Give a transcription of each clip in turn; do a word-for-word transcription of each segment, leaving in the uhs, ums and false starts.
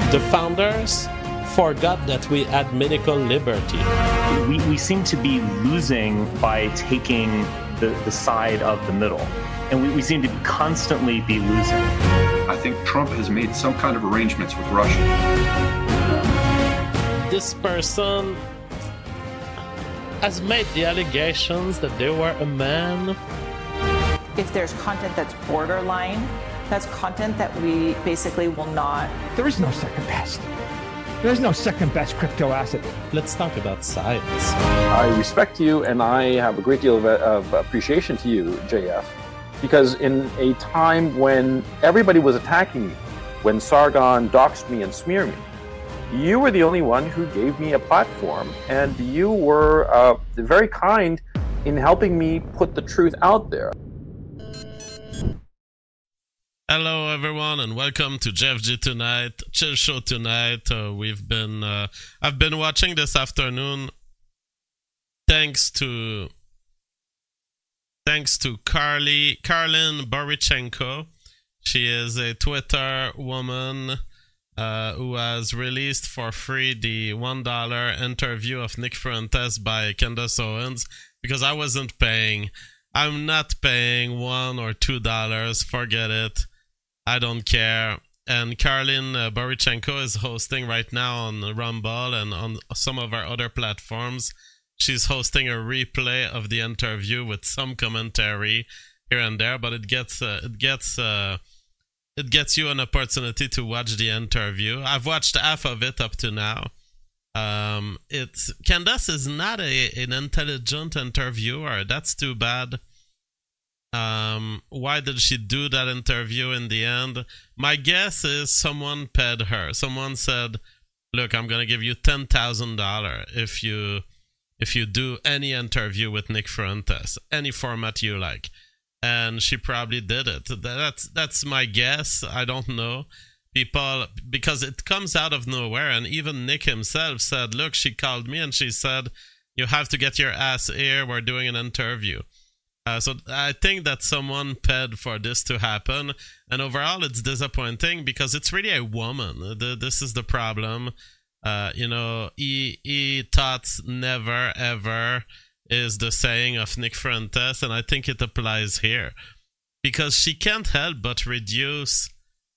The founders forgot that we had medical liberty. We, we seem to be losing by taking the, the side of the middle. And we, we seem to constantly be losing. I think Trump has made some kind of arrangements with Russia. This person has made the allegations that they were a man. If there's content that's borderline, that's content that we basically will not. There is no second best. There's no second best crypto asset. Let's talk about science. I respect you, and I have a great deal of, of appreciation to you, J F, because in a time when everybody was attacking me, when Sargon doxed me and smeared me, you were the only one who gave me a platform, and you were uh, very kind in helping me put the truth out there. Hello everyone and welcome to Jeff G Tonight, Chill Show Tonight. Uh, we've been, uh, I've been watching this afternoon thanks to, thanks to Carly, Karlin Borichenko. She is a Twitter woman uh, who has released for free the one dollar interview of Nick Fuentes by Candace Owens because I wasn't paying. I'm not paying one or two dollars, forget it. I don't care. And Karlin uh, Borichenko is hosting right now on Rumble and on some of our other platforms. She's hosting a replay of the interview with some commentary here and there, but it gets uh, it gets uh, it gets you an opportunity to watch the interview. I've watched half of it up to now. Um, it's Candace is not a an intelligent interviewer. That's too bad. Um, why did she do that interview in the end? My guess is someone paid her. Someone said, look, I'm going to give you ten thousand dollars if you if you do any interview with Nick Fuentes, any format you like. And she probably did it. That's, that's my guess. I don't know. People, because it comes out of nowhere. And even Nick himself said, look, she called me and she said, you have to get your ass here. We're doing an interview. Uh, so I think that someone paid for this to happen, and overall it's disappointing because it's really a woman. The, this is the problem. Uh, you know, e, e thoughts never ever is the saying of Nick Fuentes, and I think it applies here because she can't help but reduce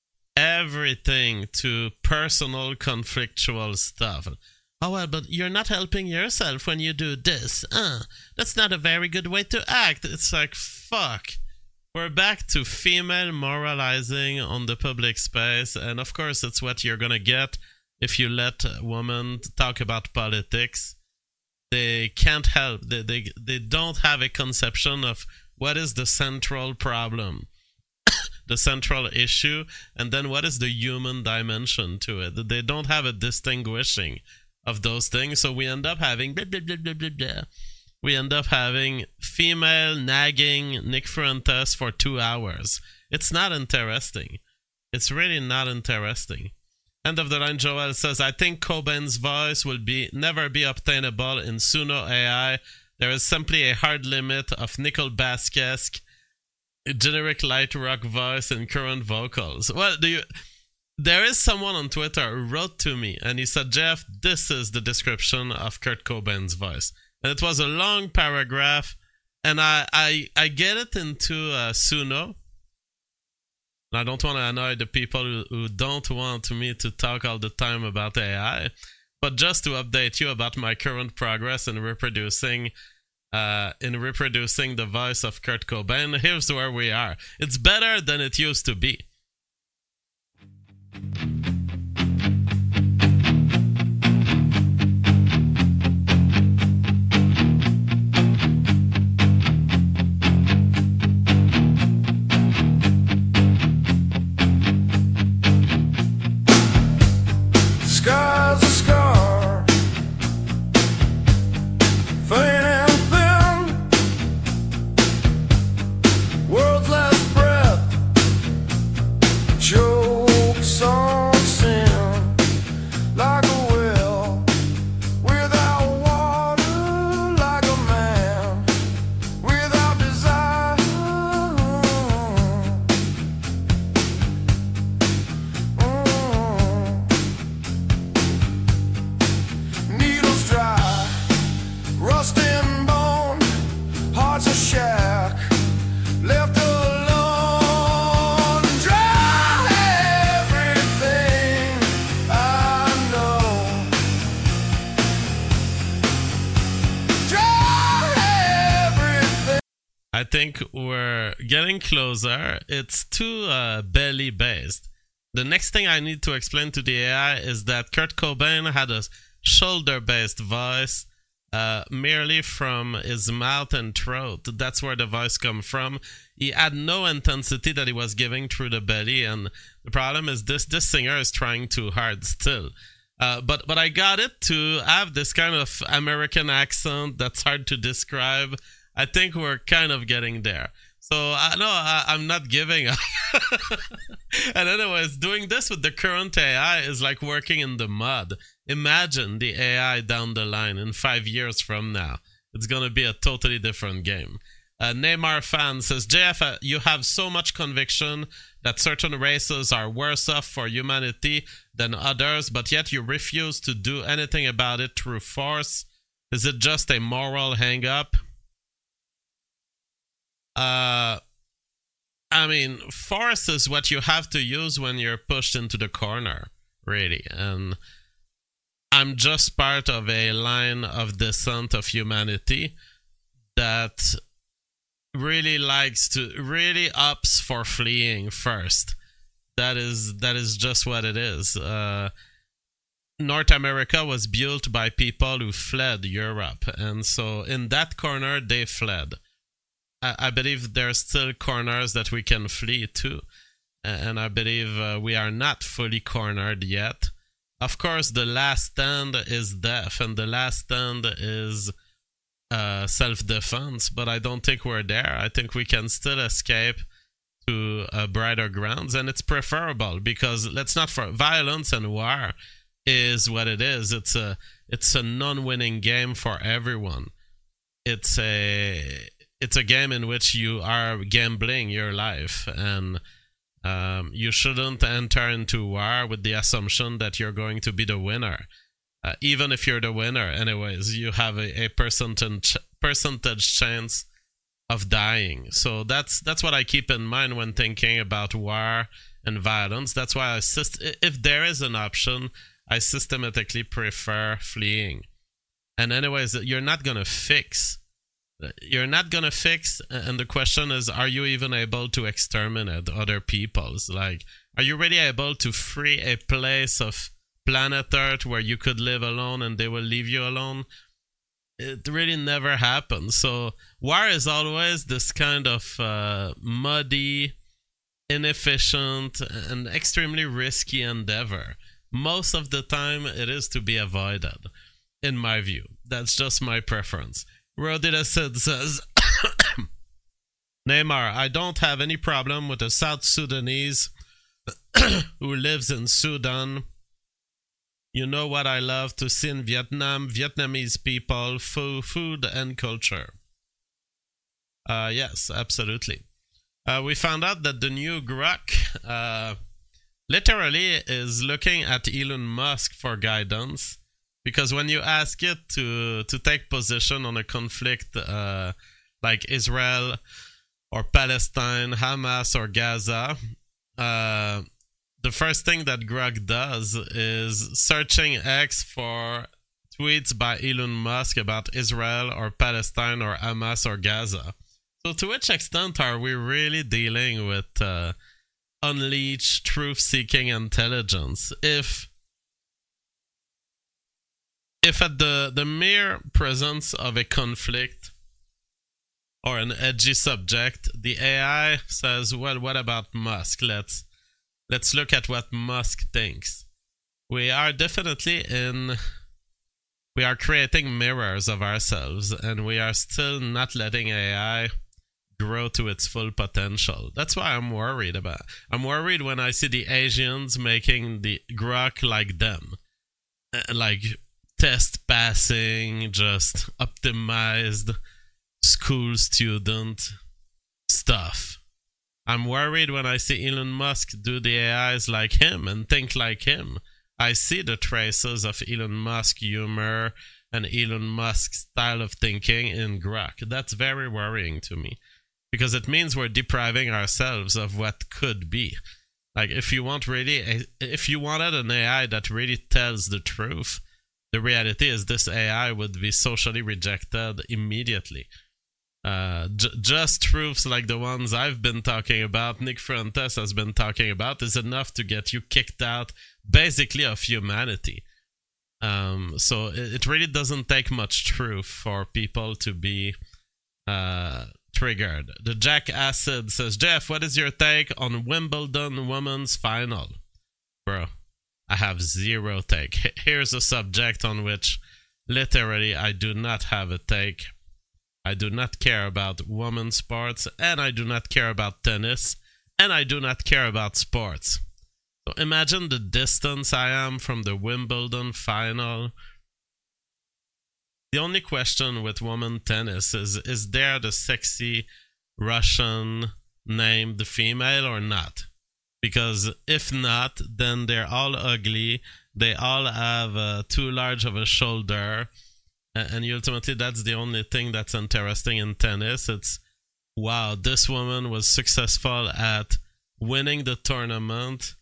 everything to personal conflictual stuff. Oh, well, but you're not helping yourself when you do this. Uh, that's not a very good way to act. It's like, fuck. We're back to female moralizing on the public space. And of course, it's what you're going to get if you let women talk about politics. They can't help. They, they, they don't have a conception of what is the central problem, the central issue, and then what is the human dimension to it. They don't have a distinguishing of those things, so we end up having blah, blah, blah, blah, blah, blah. We end up having female nagging Nick Fuentes for two hours. It's not interesting. It's really not interesting. End of the line. Joel says, I think Cobain's voice will be never be obtainable in Suno A I. There is simply a hard limit of Nickelback-esque generic light rock voice and current vocals. Well, do you... There is someone on Twitter who wrote to me and he said, Jeff, this is the description of Kurt Cobain's voice. And it was a long paragraph, and I I, I get it into uh, Suno. And I don't want to annoy the people who, who don't want me to talk all the time about A I, but just to update you about my current progress in reproducing uh, in reproducing the voice of Kurt Cobain, here's where we are. It's better than it used to be. Sky's a scar, faint and thin, world's last breath, I think we're getting closer. It's too uh, belly based. The next thing I need to explain to the A I is that Kurt Cobain had a shoulder based voice uh, merely from his mouth and throat. That's where the voice comes from. He had no intensity that he was giving through the belly, and the problem is this this singer is trying too hard still. Uh, but but I got it to have this kind of American accent that's hard to describe. I think we're kind of getting there. So I no, I, I'm not giving up. And anyways, doing this with the current A I is like working in the mud. Imagine the A I down the line in five years from now. It's gonna be a totally different game. Uh, Neymar fan says, J F, uh, you have so much conviction that certain races are worse off for humanity than others, but yet you refuse to do anything about it through force. Is it just a moral hang-up? Uh, I mean, force is what you have to use when you're pushed into the corner, really. And I'm just part of a line of descent of humanity that really likes to really opts for fleeing first. That is that is just what it is. Uh, North America was built by people who fled Europe, and so in that corner they fled. I, I believe there's still corners that we can flee to, and I believe uh, we are not fully cornered yet. Of course, the last stand is death, and the last stand is Uh, self-defense, but I don't think we're there. I think we can still escape to uh, brighter grounds, and it's preferable because let's not for violence and war is what it is. It's a it's a non-winning game for everyone. It's a it's a game in which you are gambling your life, and um, you shouldn't enter into war with the assumption that you're going to be the winner. Uh, even if you're the winner, anyways, you have a, a percentage percentage chance of dying. So that's that's what I keep in mind when thinking about war and violence. That's why I syst- if there is an option, I systematically prefer fleeing. And anyways, you're not gonna fix. You're not gonna fix. And the question is, are you even able to exterminate other peoples? Like, are you really able to free a place of planet Earth where you could live alone and they will leave you alone? It really never happens. So war is always this kind of uh, muddy, inefficient, and extremely risky endeavor. Most of the time it is to be avoided, in my view. That's just my preference. Rodida says, Neymar, I don't have any problem with a South Sudanese who lives in Sudan. You know what I love to see in Vietnam, Vietnamese people, food, food and culture. Uh, yes, absolutely. Uh, we found out that the new Grok uh, literally is looking at Elon Musk for guidance, because when you ask it to, to take position on a conflict uh, like Israel or Palestine, Hamas or Gaza, uh, the first thing that Grok does is searching X for tweets by Elon Musk about Israel or Palestine or Hamas or Gaza. So to which extent are we really dealing with uh, unleashed truth-seeking intelligence? If if at the, the mere presence of a conflict or an edgy subject, the A I says, well, what about Musk? Let's Let's look at what Musk thinks. We are definitely in... We are creating mirrors of ourselves, and we are still not letting A I grow to its full potential. That's why I'm worried about. I'm worried when I see the Asians making the Grok like them. Like test passing, just optimized school student stuff. I'm worried when I see Elon Musk do the A Is like him and think like him. I see the traces of Elon Musk humor and Elon Musk's style of thinking in Grok. That's very worrying to me, because it means we're depriving ourselves of what could be. Like, if you want really, if you wanted an A I that really tells the truth, the reality is this A I would be socially rejected immediately. uh, j- just truths like the ones I've been talking about, Nick Fuentes has been talking about, is enough to get you kicked out, basically, of humanity. Um, so it, it really doesn't take much truth for people to be uh, triggered. The Jack Acid says, Jeff, what is your take on Wimbledon women's final? Bro, I have zero take. Here's a subject on which literally I do not have a take. I do not care about women's sports, and I do not care about tennis, and I do not care about sports. So imagine the distance I am from the Wimbledon final. The only question with women tennis is, is there the sexy Russian named female or not? Because if not, then they're all ugly. They all have uh, too large of a shoulder. And ultimately, that's the only thing that's interesting in tennis. It's, wow, this woman was successful at winning the tournament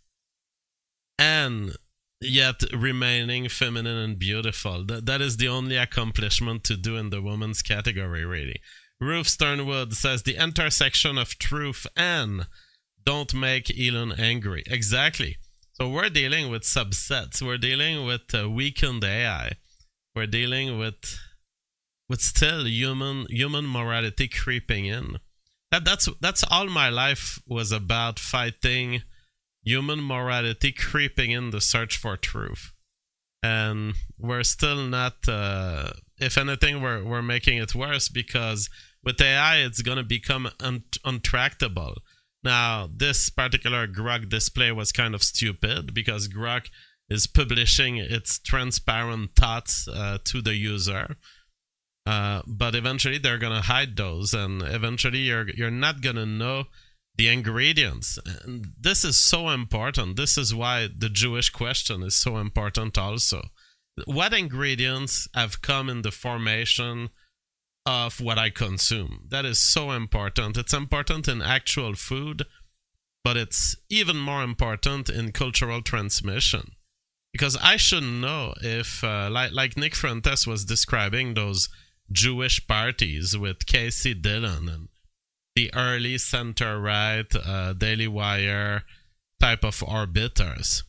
and yet remaining feminine and beautiful. That, that is the only accomplishment to do in the women's category, really. Ruth Sternwood says, the intersection of truth and don't make Elon angry. Exactly. So we're dealing with subsets. We're dealing with uh, weakened A I. We're dealing with with still human human morality creeping in. That that's that's all my life was about, fighting human morality creeping in the search for truth. And we're still not. Uh, if anything, we're we're making it worse, because with A I, it's gonna become un- untractable. Now, this particular Grok display was kind of stupid because Grok is publishing its transparent thoughts uh, to the user. Uh, but eventually they're going to hide those, and eventually you're you're not going to know the ingredients. And this is so important. This is why the Jewish question is so important also. What ingredients have come in the formation of what I consume? That is so important. It's important in actual food, but it's even more important in cultural transmission. Because I should know if, uh, like, like Nick Fuentes was describing those Jewish parties with Casey Dillon and the early center-right uh, Daily Wire type of arbiters.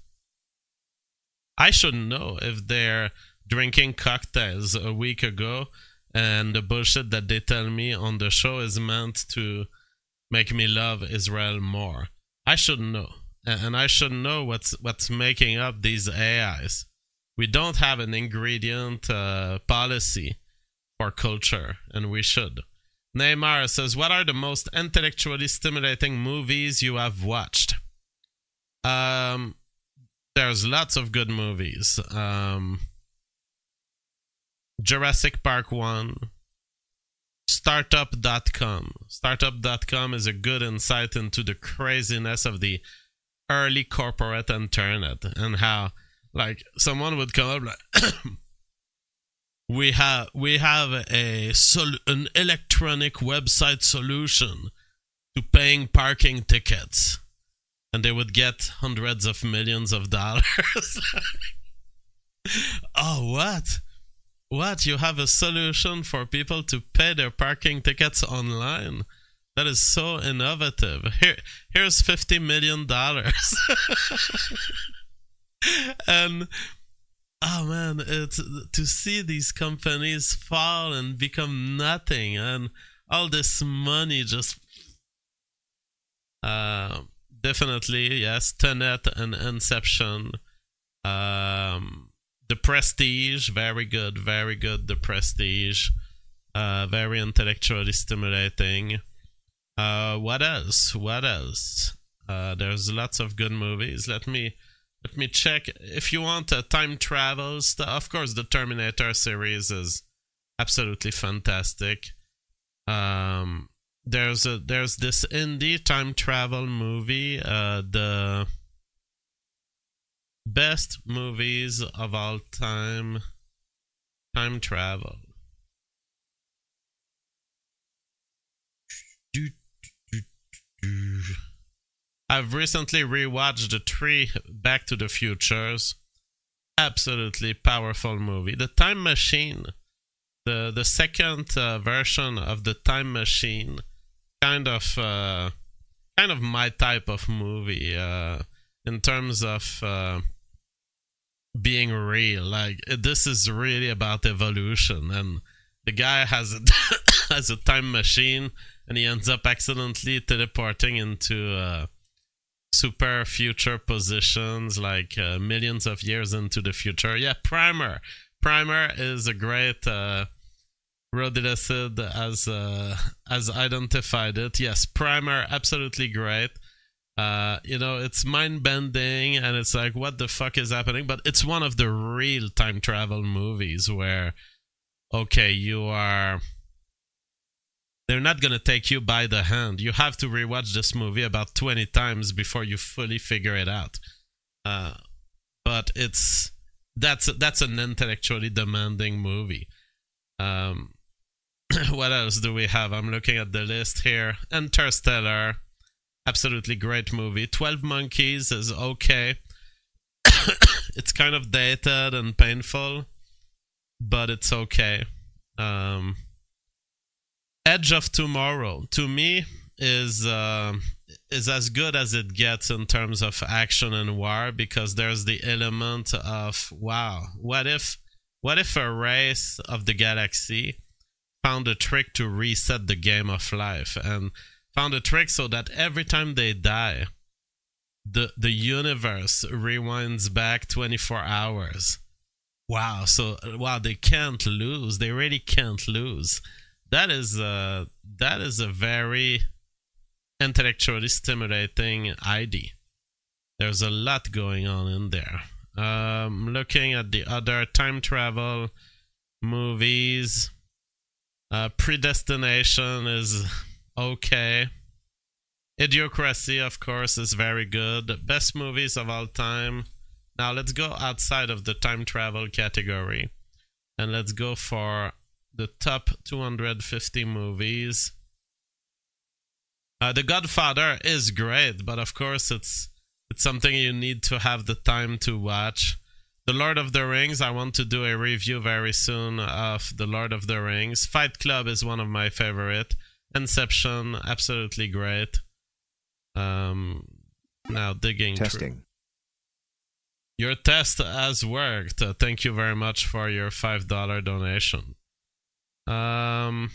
I should know if they're drinking cocktails a week ago and the bullshit that they tell me on the show is meant to make me love Israel more. I should know. And I should know what's what's making up these A Is. We don't have an ingredient uh, policy for culture, and we should. Neymar says, what are the most intellectually stimulating movies you have watched? Um, there's lots of good movies. Um, Jurassic Park one. Startup dot com. Startup dot com is a good insight into the craziness of the early corporate internet, and how, like, someone would come up like, we have we have a sol- an electronic website solution to paying parking tickets, and they would get hundreds of millions of dollars. Oh, what? What? You have a solution for people to pay their parking tickets online? That is so innovative. Here, here's fifty million dollars. And, oh man, it's, to see these companies fall and become nothing, and all this money just... Uh, definitely, yes, Tenet and Inception. Um, The Prestige, very good, very good, The Prestige. Uh, very intellectually stimulating. Uh, what else? What else? Uh, there's lots of good movies. Let me let me check. If you want a time travel stuff, of course, the Terminator series is absolutely fantastic. Um, there's a there's this indie time travel movie. Uh, the best movies of all time. Time travel. Do. I've recently rewatched the three Back to the Futures. Absolutely powerful movie. The Time Machine. The the the second uh, version of the Time Machine, kind of uh, kind of my type of movie uh, in terms of uh, being real. Like this is really about evolution, and the guy has a has a time machine, and he ends up accidentally teleporting into uh, super future positions, like uh, millions of years into the future. Yeah, Primer. Primer is a great. Uh, Roddy Acid has uh, has identified it. Yes, Primer, absolutely great. Uh, you know, it's mind-bending, and it's like, what the fuck is happening? But it's one of the real time travel movies where, okay, you are... They're not going to take you by the hand. You have to rewatch this movie about twenty times before you fully figure it out. Uh, but it's... That's, that's an intellectually demanding movie. Um... What else do we have? I'm looking at the list here. Interstellar, absolutely great movie. twelve Monkeys is okay. It's kind of dated and painful, but it's okay. Um, Edge of Tomorrow, to me, is uh, is as good as it gets in terms of action and war, because there's the element of, wow, what if, what if a race of the galaxy found a trick to reset the game of life, and found a trick so that every time they die, the the universe rewinds back twenty-four hours. Wow, so wow, they can't lose. They really can't lose. That is a, that is a very intellectually stimulating idea. There's a lot going on in there. Um, looking at the other time travel movies, Uh, Predestination is okay. Idiocracy, of course, is very good. Best movies of all time. Now let's go outside of the time travel category, and let's go for the top two hundred fifty movies. Uh, The Godfather is great, but of course it's it's something you need to have the time to watch. The Lord of the Rings, I want to do a review very soon of The Lord of the Rings. Fight Club is one of my favorite. Inception, absolutely great. Um, now digging Testing. Through. Your test has worked. Uh, thank you very much for your five dollar donation. Um,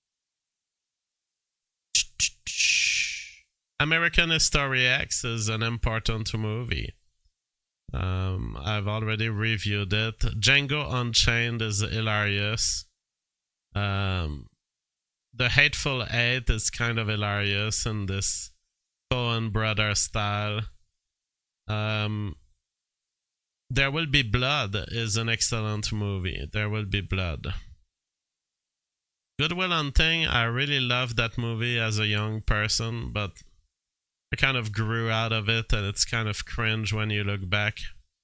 American History X is an important movie. Um, I've already reviewed it. Django Unchained is hilarious. Um, The Hateful Eight is kind of hilarious in this Coen brother style. Um, There Will Be Blood is an excellent movie. There Will Be Blood. Good Will Hunting, I really loved that movie as a young person, but I kind of grew out of it, and it's kind of cringe when you look back.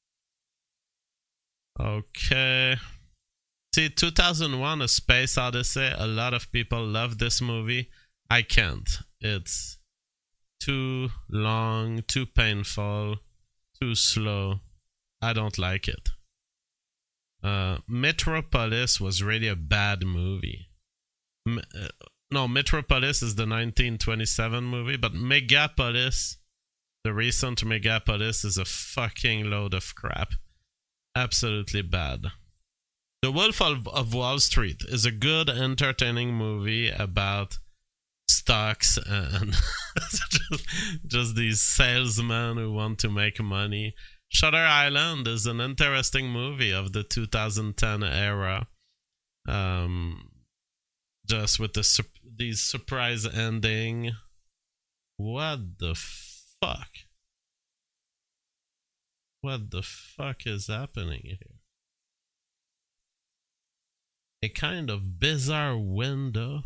Okay. See, two thousand one, A Space Odyssey, a lot of people love this movie. I can't. It's too long, too painful, too slow. I don't like it. Uh, Metropolis was really a bad movie. M- uh, No, Metropolis is the nineteen twenty-seven movie, but Megapolis, the recent Megapolis, is a fucking load of crap. Absolutely bad. The Wolf of, of Wall Street is a good, entertaining movie about stocks and just, just these salesmen who want to make money. Shutter Island is an interesting movie of the two thousand ten era. Um... Just with the these surprise ending. What the fuck? What the fuck is happening here? A kind of bizarre window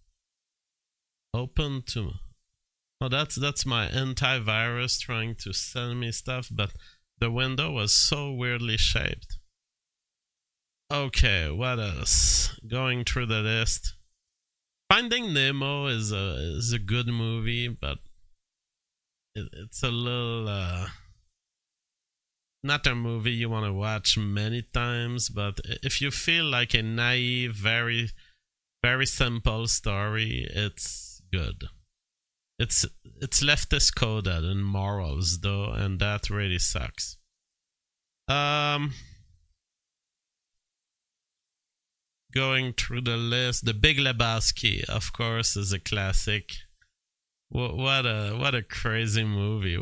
open to... Oh, that's that's my antivirus trying to send me stuff, but the window was so weirdly shaped. Okay, what else? Going through the list. Finding Nemo is a is a good movie, but it, it's a little uh, not a movie you want to watch many times, but if you feel like a naive, very, very simple story, it's good. It's it's leftist coded in morals though, and that really sucks. Um, going through the list, The Big Lebowski, of course, is a classic. What, what a what a crazy movie!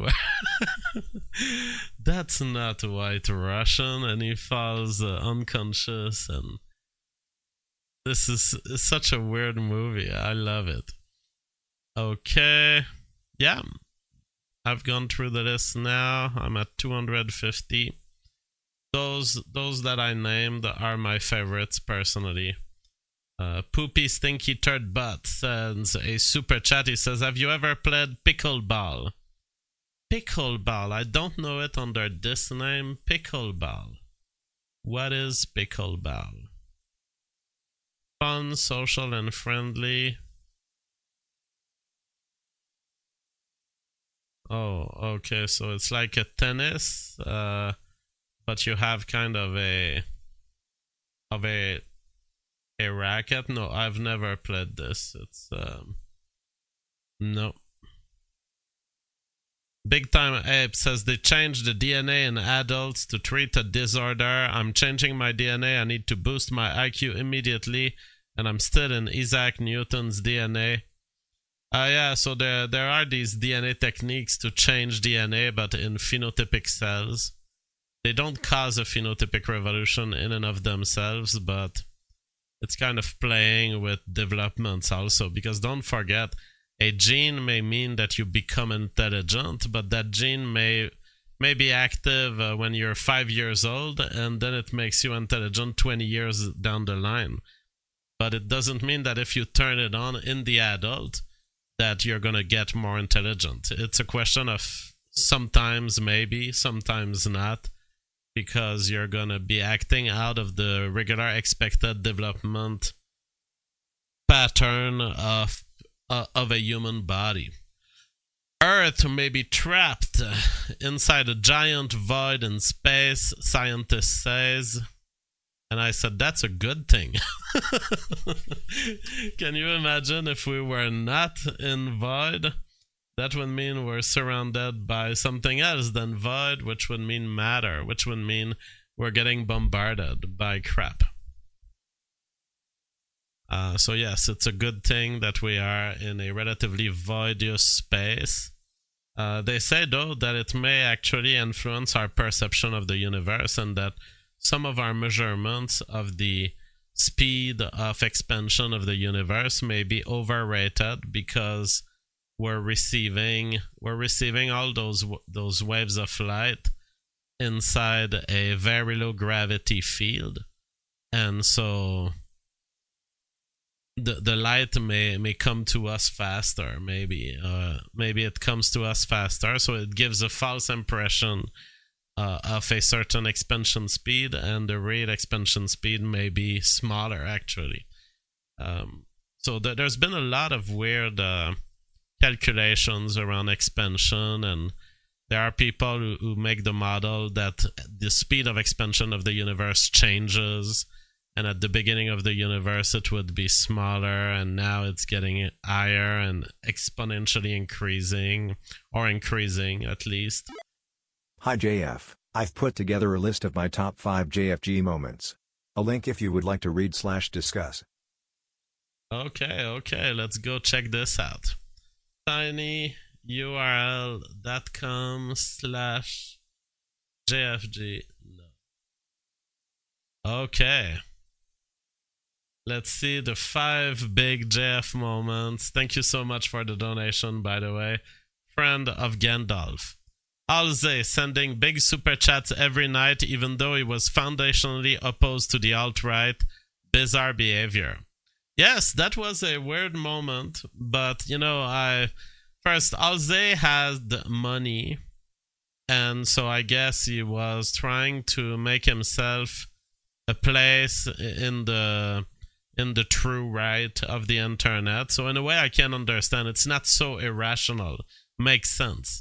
That's not White Russian, and he falls uh, unconscious, and this is it's such a weird movie. I love it. Okay, yeah, I've gone through the list now. I'm at two hundred fifty. Those those that I named are my favorites personally. Uh, Poopy Stinky Third Butt sends a super chat. He says, have you ever played Pickleball? Pickleball, I don't know it under this name. Pickleball. What is Pickleball? Fun, social, and friendly. Oh, okay, so it's like a tennis, uh, but you have kind of a of a a racket. No, I've never played this. It's um no. Big Time Ape says they changed the D N A in adults to treat a disorder. I'm changing my D N A. I need to boost my I Q immediately, and I'm still in Isaac Newton's D N A. Uh, yeah, so there there are these D N A techniques to change D N A, but in phenotypic cells. They don't cause a phenotypic revolution in and of themselves, but it's kind of playing with developments also, because don't forget, a gene may mean that you become intelligent, but that gene may may be active uh, when you're five years old, and then it makes you intelligent twenty years down the line. But it doesn't mean that if you turn it on in the adult, that you're going to get more intelligent. It's a question of sometimes maybe, sometimes not, because you're going to be acting out of the regular expected development pattern of uh, of a human body. Earth may be trapped inside a giant void in space, scientist says. And I said, that's a good thing. Can you imagine if we were not in void? That would mean we're surrounded by something else than void, which would mean matter, which would mean we're getting bombarded by crap. Uh, so yes, it's a good thing that we are in a relatively voidous space. Uh, they say, though, that it may actually influence our perception of the universe, and that some of our measurements of the speed of expansion of the universe may be overrated, because we're receiving we're receiving all those those waves of light inside a very low gravity field, and so the the light may may come to us faster. Maybe uh, maybe it comes to us faster, so it gives a false impression Uh, of a certain expansion speed, and the real expansion speed may be smaller, actually. Um, so th- there's been a lot of weird uh, calculations around expansion, and there are people who, who make the model that the speed of expansion of the universe changes, and at the beginning of the universe it would be smaller, and now it's getting higher and exponentially increasing, or increasing at least. Hi J F, I've put together a list of my top five J F G moments. A link if you would like to read slash discuss. Okay, okay, let's go check this out. tinyurl.com slash JFG. Okay. Let's see the five big J F moments. Thank you so much for the donation, by the way. Friend of Gandalf. Alze sending big super chats every night, even though he was foundationally opposed to the alt-right. Bizarre behavior. Yes, that was a weird moment, but you know, I first Alze had money, and so I guess he was trying to make himself a place in the in the true right of the internet. So in a way, I can understand. It's not so irrational. Makes sense.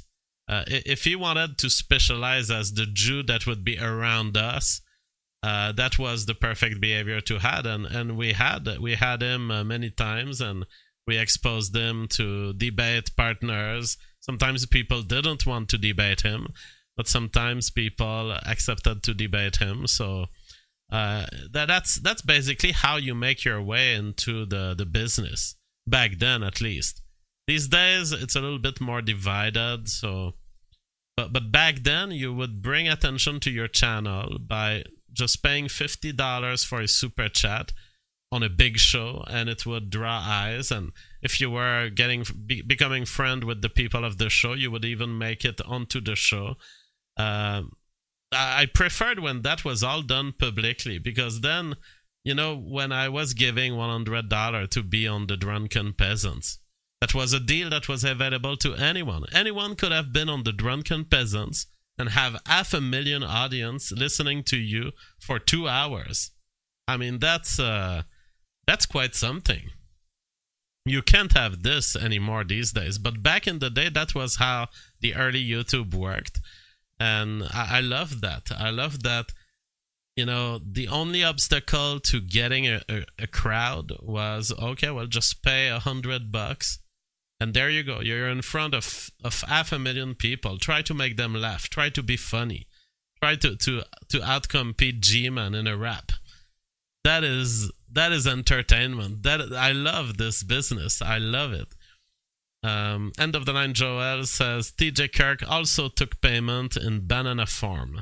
Uh, if he wanted to specialize as the Jew that would be around us, uh, that was the perfect behavior to have, and and we had we had him uh, many times, and we exposed him to debate partners. Sometimes people didn't want to debate him, but sometimes people accepted to debate him. So uh, that that's that's basically how you make your way into the the business back then, at least. These days, it's a little bit more divided. So, but but back then, you would bring attention to your channel by just paying fifty dollars for a super chat on a big show, and it would draw eyes. And if you were getting be, becoming friend with the people of the show, you would even make it onto the show. Uh, I preferred when that was all done publicly, because then, you know, when I was giving one hundred dollars to be on the Drunken Peasants, that was a deal that was available to anyone. Anyone could have been on the Drunken Peasants and have half a million audience listening to you for two hours. I mean, that's uh, that's quite something. You can't have this anymore these days. But back in the day, that was how the early YouTube worked. And I, I love that. I love that, you know, the only obstacle to getting a, a, a crowd was, okay, well, just pay a hundred bucks. And there you go. You're in front of, of half a million people. Try to make them laugh. Try to be funny. Try to, to, to outcompete G-Man in a rap. That is that is entertainment. That I love this business. I love it. Um, End of the Line Joel says, T J Kirk also took payment in banana form.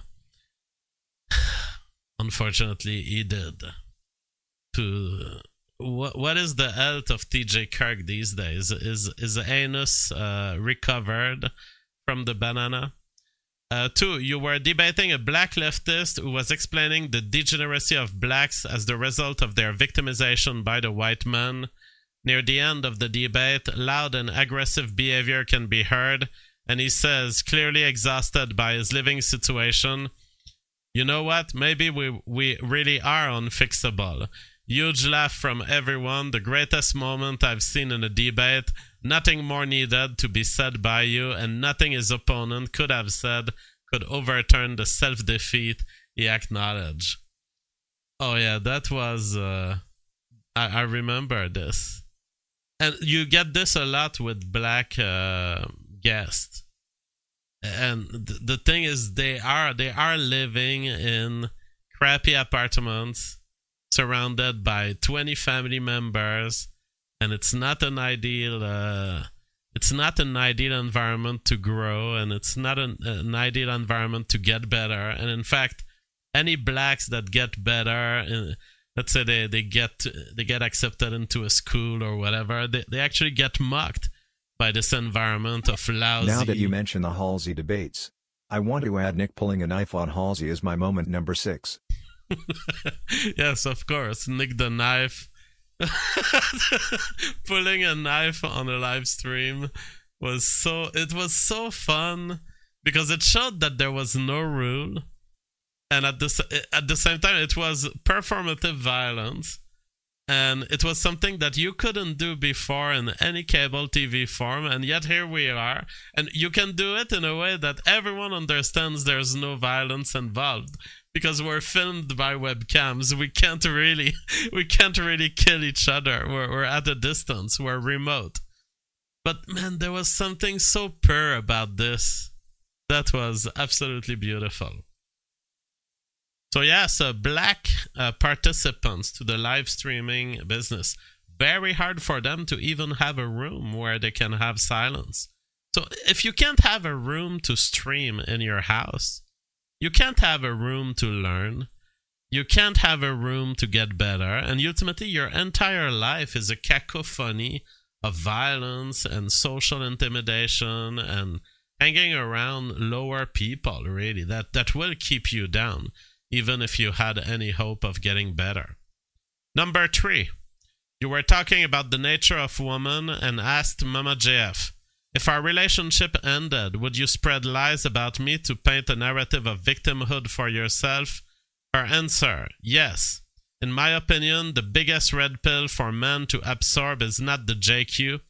Unfortunately, he did. To what what is the health of T J Kirk these days? Is is the anus uh, recovered from the banana? Uh, two, you were debating a black leftist who was explaining the degeneracy of blacks as the result of their victimization by the white man. Near the end of the debate, loud and aggressive behavior can be heard, and he says, clearly exhausted by his living situation, you know what? Maybe we, we really are unfixable. Huge laugh from everyone. The greatest moment I've seen in a debate. Nothing more needed to be said by you, and nothing his opponent could have said could overturn the self-defeat he acknowledged. Oh yeah, that was... Uh, I, I remember this. And you get this a lot with black uh, guests. And th- the thing is, they are they are living in crappy apartments, surrounded by twenty family members, and it's not an ideal uh, it's not an ideal environment to grow, and it's not an, an ideal environment to get better. And in fact, any blacks that get better, uh, let's say they, they get they get accepted into a school or whatever, they, they actually get mocked by this environment of lousy... Now that you mention the Halsey debates, I want to add Nick pulling a knife on Halsey as my moment number six. Yes, of course. Nick the Knife. Pulling a knife on a live stream was so... It was so fun because it showed that there was no rule. And at the, at the same time, it was performative violence. And it was something that you couldn't do before in any cable T V form. And yet here we are. And you can do it in a way that everyone understands there's no violence involved. Because we're filmed by webcams. We can't really, we can't really kill each other. We're, we're at a distance. We're remote. But man, there was something so pure about this. That was absolutely beautiful. So yes, uh, black uh, participants to the live streaming business, very hard for them to even have a room where they can have silence. So if you can't have a room to stream in your house, you can't have a room to learn, you can't have a room to get better, and ultimately your entire life is a cacophony of violence and social intimidation and hanging around lower people, really, that, that will keep you down, even if you had any hope of getting better. Number three, you were talking about the nature of woman and asked Mama J F, if our relationship ended, would you spread lies about me to paint a narrative of victimhood for yourself? Her answer, yes. In my opinion, the biggest red pill for men to absorb is not the J Q,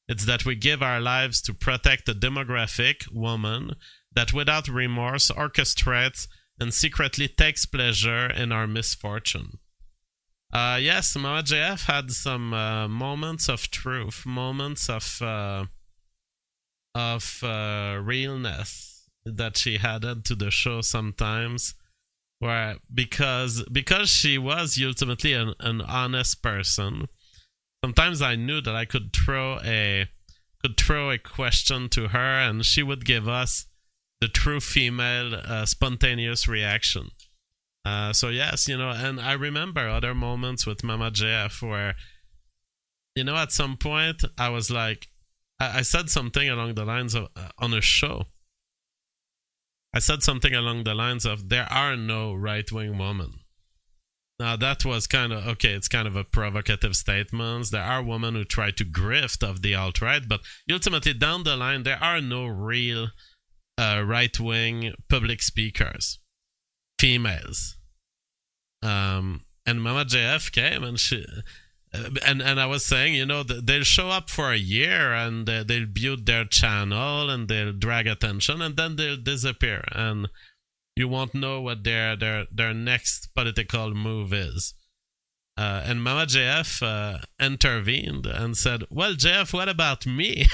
It's that we give our lives to protect a demographic woman that without remorse orchestrates and secretly takes pleasure in our misfortune. Uh, yes, Mama J F had some uh, moments of truth, moments of uh, of uh, realness that she added to the show sometimes, where because because she was ultimately an, an honest person. Sometimes I knew that I could throw a could throw a question to her, and she would give us the true female uh, spontaneous reaction. Uh, so yes, you know, and I remember other moments with Mama J F where, you know, at some point I was like, I, I said something along the lines of uh, on a show. I said something along the lines of, there are no right-wing women. Now that was kind of, okay, it's kind of a provocative statement. There are women who try to grift of the alt-right, but ultimately down the line, there are no real uh, right-wing public speakers. Females. Um, and Mama J F came and she, uh, and, and I was saying, you know, they'll show up for a year and uh, they'll build their channel and they'll drag attention and then they'll disappear and you won't know what their their, their next political move is. Uh, and Mama J F uh, intervened and said, well, J F, what about me?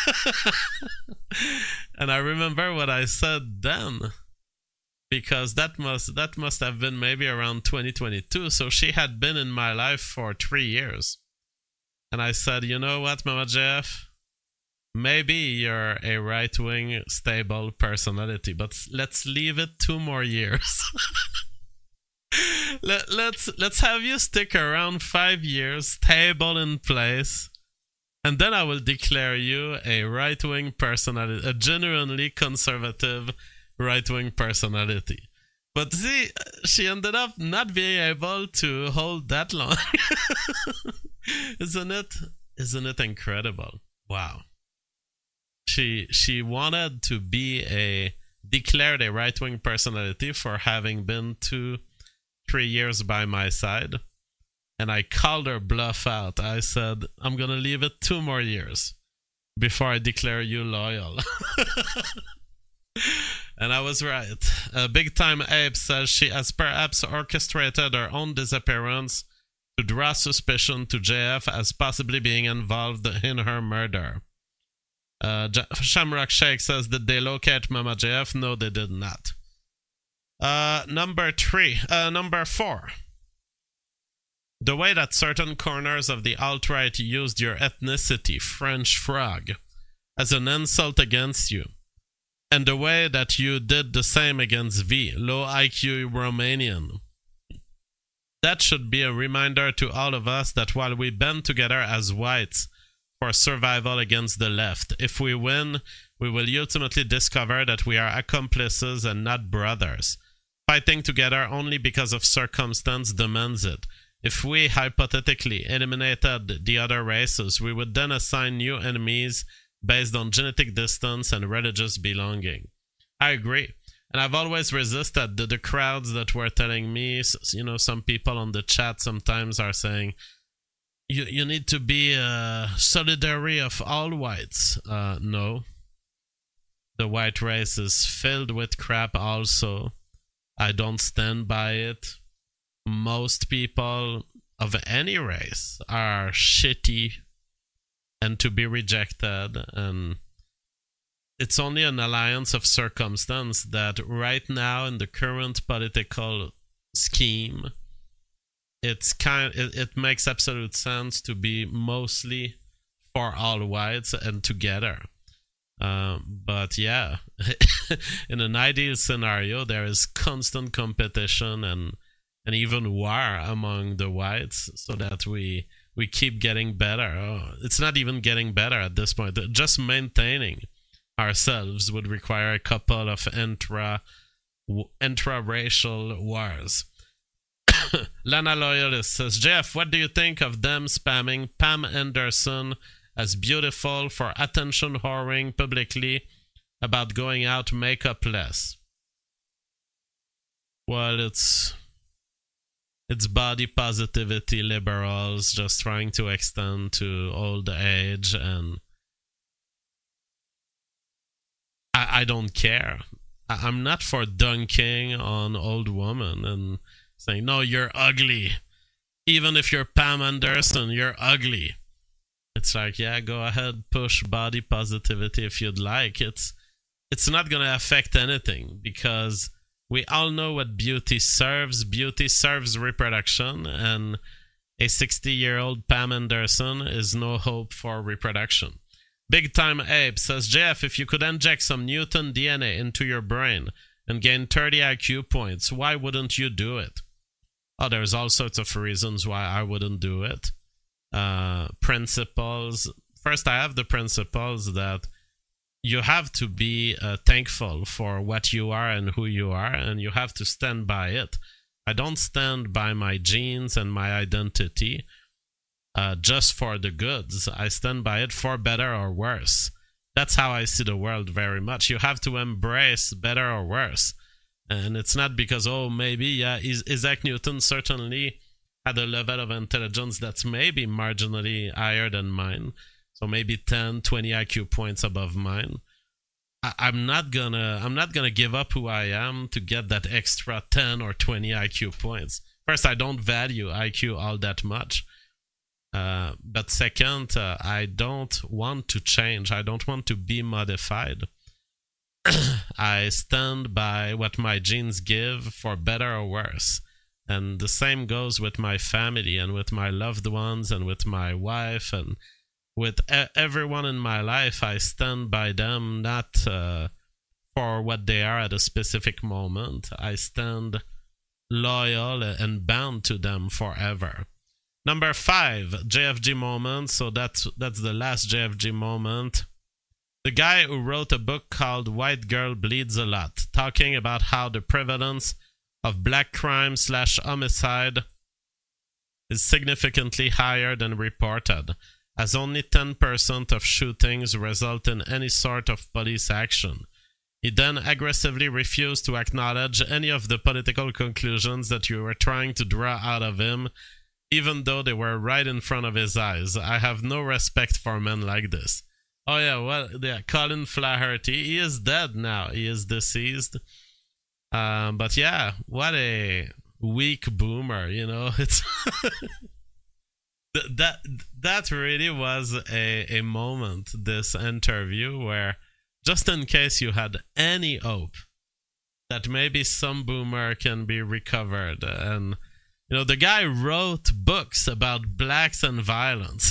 And I remember what I said then. Because that must that must have been maybe around twenty twenty-two. So she had been in my life for three years. And I said, you know what, Mama J F? Maybe you're a right-wing, stable personality, but let's leave it two more years. Let, let's, let's have you stick around five years, stable in place, and then I will declare you a right-wing personality, a genuinely conservative right-wing personality. But see, she ended up not being able to hold that long. Isn't it? Isn't it incredible? Wow. She she wanted to be a declared a right-wing personality for having been two, three years by my side. And I called her bluff out. I said, I'm gonna leave it two more years before I declare you loyal. And I was right. Uh, Big Time Ape says she has perhaps orchestrated her own disappearance to draw suspicion to J F as possibly being involved in her murder. Uh, J- Shamrock Shake says, did they locate Mama J F? No, they did not. Uh, number three. Uh, number four. The way that certain corners of the alt-right used your ethnicity, French frog, as an insult against you. And the way that you did the same against V, low I Q Romanian. That should be a reminder to all of us that while we band together as whites for survival against the left, if we win, we will ultimately discover that we are accomplices and not brothers. Fighting together only because of circumstance demands it. If we hypothetically eliminated the other races, we would then assign new enemies based on genetic distance and religious belonging. I agree. And I've always resisted the, the crowds that were telling me, you know, some people on the chat sometimes are saying, you, you need to be uh, solidary of all whites. Uh, no. The white race is filled with crap also. I don't stand by it. Most people of any race are shitty and to be rejected, and it's only an alliance of circumstance that right now in the current political scheme, it's kind it, it makes absolute sense to be mostly for all whites and together. Um, but yeah, in an ideal scenario, there is constant competition and and even war among the whites, so that we we keep getting better. Oh, it's not even getting better at this point. Just maintaining ourselves would require a couple of intra intra-racial wars. Lana Loyalist says, Jeff, what do you think of them spamming Pam Anderson as beautiful for attention whoring publicly about going out makeup-less? Well, it's it's body positivity liberals just trying to extend to old age and I, I don't care. I, I'm not for dunking on old women and saying, no, you're ugly. Even if you're Pam Anderson, you're ugly. It's like, yeah, go ahead, push body positivity if you'd like. It's it's not going to affect anything because we all know what beauty serves. Beauty serves reproduction, and a sixty-year-old Pam Anderson is no hope for reproduction. Big Time Ape says, J F, if you could inject some mutant D N A into your brain and gain thirty I Q points, why wouldn't you do it? Oh, there's all sorts of reasons why I wouldn't do it. Uh, principles. First, I have the principles that you have to be uh, thankful for what you are and who you are, and you have to stand by it. I don't stand by my genes and my identity uh, just for the goods. I stand by it for better or worse. That's how I see the world very much. You have to embrace better or worse. And it's not because, oh, maybe, yeah, Isaac Newton certainly had a level of intelligence that's maybe marginally higher than mine. So maybe ten, twenty I Q points above mine. I, I'm not gonna I'm not gonna give up who I am to get that extra ten or twenty I Q points. First, I don't value I Q all that much. Uh, but second, uh, I don't want to change. I don't want to be modified. I stand by what my genes give for better or worse. And the same goes with my family and with my loved ones and with my wife and with e- everyone in my life. I stand by them not uh, for what they are at a specific moment. I stand loyal and bound to them forever. Number five, J F G moment. So that's, that's the last J F G moment. The guy who wrote a book called White Girl Bleeds a Lot, talking about how the prevalence of black crime slash homicide is significantly higher than reported, as only ten percent of shootings result in any sort of police action. He then aggressively refused to acknowledge any of the political conclusions that you were trying to draw out of him, even though they were right in front of his eyes. I have no respect for men like this. Oh yeah, well, yeah, Colin Flaherty, he is dead now. He is deceased. Um, but yeah, what a weak boomer, you know. It's that that really was a, a moment, this interview, where just in case you had any hope that maybe some boomer can be recovered. And, you know, the guy wrote books about blacks and violence.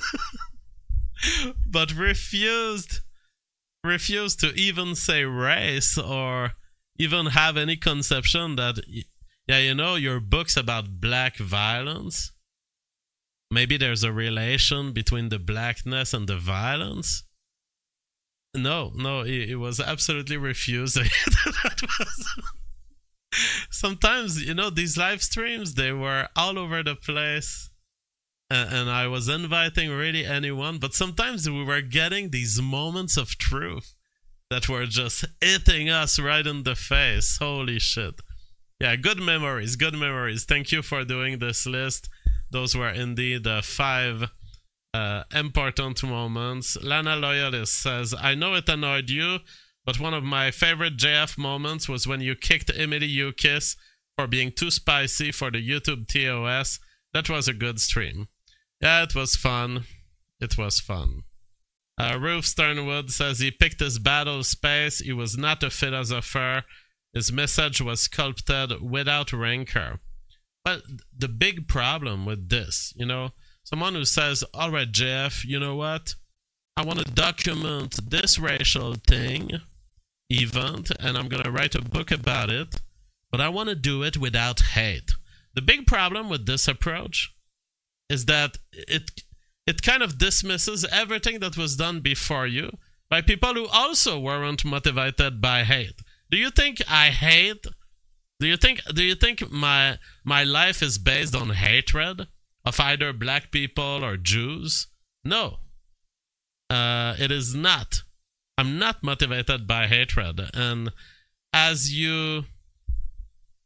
But refused refused to even say race or even have any conception that, yeah, you know, your book's about black violence. Maybe there's a relation between the blackness and the violence. No, no, it, it was absolutely refusing. That was sometimes, you know, these live streams, they were all over the place. And I was inviting really anyone, but sometimes we were getting these moments of truth that were just hitting us right in the face. Holy shit. Yeah, good memories, good memories. Thank you for doing this list. Those were indeed the five uh, important moments. Lana Loyalist says, I know it annoyed you, but one of my favorite J F moments was when you kicked Emily Yukis for being too spicy for the YouTube T O S. That was a good stream. Yeah, it was fun. It was fun. Uh, Ruth Sternwood says he picked his battle space. He was not a philosopher. His message was sculpted without rancor. But the big problem with this, you know, someone who says, all right, J F, you know what? I want to document this racial thing, event, and I'm going to write a book about it, but I want to do it without hate. The big problem with this approach is that it it kind of dismisses everything that was done before you by people who also weren't motivated by hate. Do you think I hate? Do you think do you think my my life is based on hatred of either black people or Jews? No. Uh, it is not. I'm not motivated by hatred. And as you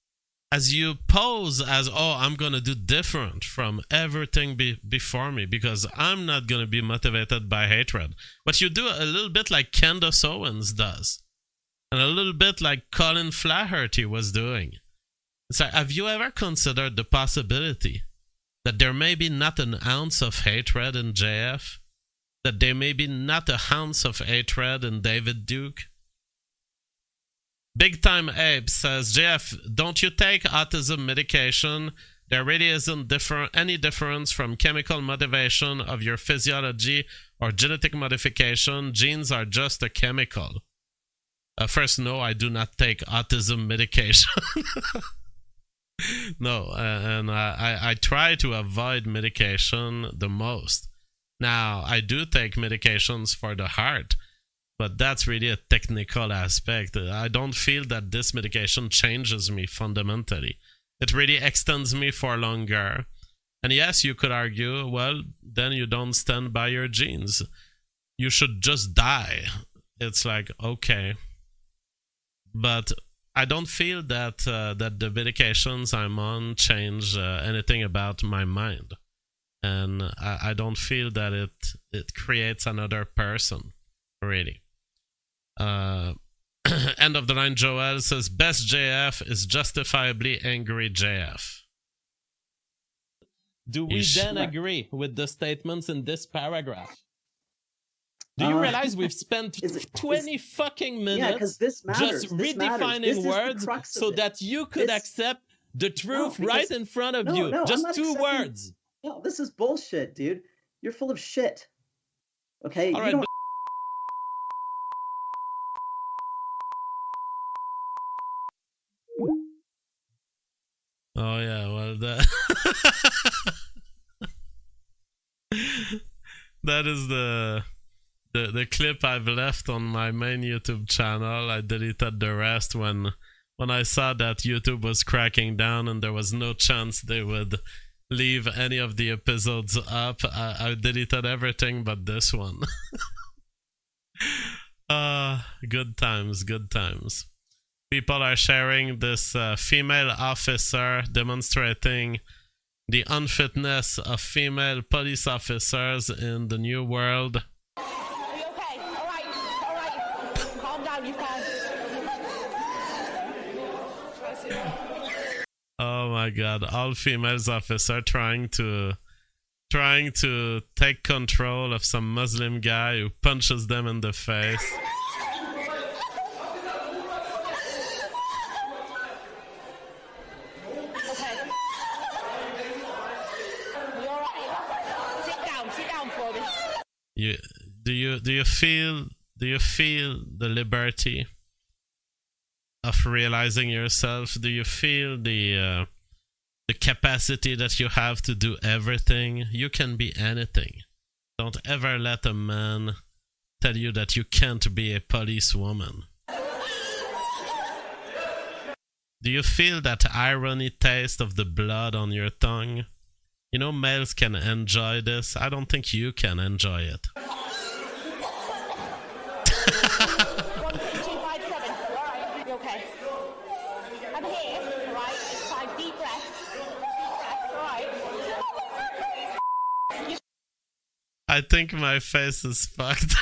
as you pose as, oh, I'm going to do different from everything be- before me because I'm not going to be motivated by hatred. But you do a little bit like Candace Owens does. And a little bit like Colin Flaherty was doing. It's like, have you ever considered the possibility that there may be not an ounce of hatred in J F? That there may be not a ounce of hatred in David Duke? Big Time Abe says, J F, don't you take autism medication? There really isn't differ- any difference from chemical motivation of your physiology or genetic modification. Genes are just a chemical. Uh, first, no, I do not take autism medication. No, uh, and I, I, I try to avoid medication the most. Now, I do take medications for the heart, but that's really a technical aspect. I don't feel that this medication changes me fundamentally. It really extends me for longer. And yes, you could argue, well, then you don't stand by your genes. You should just die. It's like, okay. But I don't feel that uh, that the medications I'm on change uh, anything about my mind. And I, I don't feel that it, it creates another person, really. Uh, end of the line, Joel says, best J F is justifiably angry J F. Do we Ish. then agree with the statements in this paragraph? Do you uh, realize we've spent it, twenty is, fucking minutes yeah, this matters. just this redefining words so that you could this, accept the truth no, right in front of no, you? No, just two accepting, words. No, this is bullshit, dude. You're full of shit. Okay? All you right, don't... Oh yeah, well that that is the the the clip I've left on my main YouTube channel. I deleted the rest when when I saw that YouTube was cracking down and there was no chance they would leave any of the episodes up. I, I deleted everything but this one. uh good times, good times. People are sharing this uh, female officer demonstrating the unfitness of female police officers in the new world. Are you okay? All right, all right. Calm down, you can. Oh my God! All females officer trying to trying to take control of some Muslim guy who punches them in the face. You, do you do you feel do you feel the liberty of realizing yourself? Do you feel the uh, the capacity that you have to do everything? You can be anything. Don't ever let a man tell you that you can't be a policewoman. Do you feel that irony taste of the blood on your tongue? You know, males can enjoy this. I don't think you can enjoy it. One, two, five, seven. All right, you're okay. I'm here, all right? Five deep breaths. Deep breaths, all right? I think my face is fucked.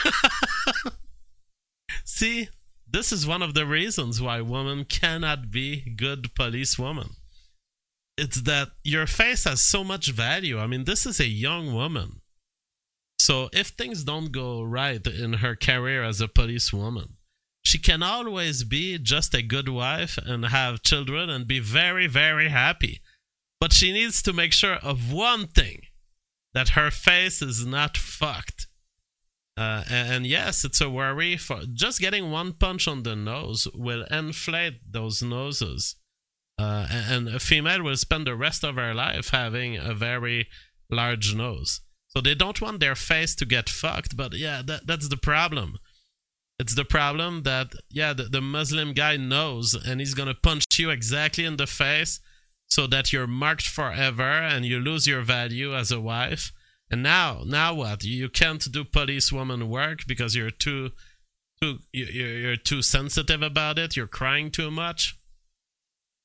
See, this is one of the reasons why women cannot be good policewomen. It's that your face has so much value. I mean, this is a young woman. So if things don't go right in her career as a policewoman, she can always be just a good wife and have children and be very, very happy. But she needs to make sure of one thing, that her face is not fucked. Uh, and, and yes, it's a worry. For just getting one punch on the nose will inflate those noses. Uh, and a female will spend the rest of her life having a very large nose. So they don't want their face to get fucked, but yeah, that, that's the problem. It's the problem that, yeah, the, the Muslim guy knows, and he's going to punch you exactly in the face so that you're marked forever and you lose your value as a wife. And now, now what? You can't do policewoman work because you're too, too, you're, you're too sensitive about it. You're crying too much.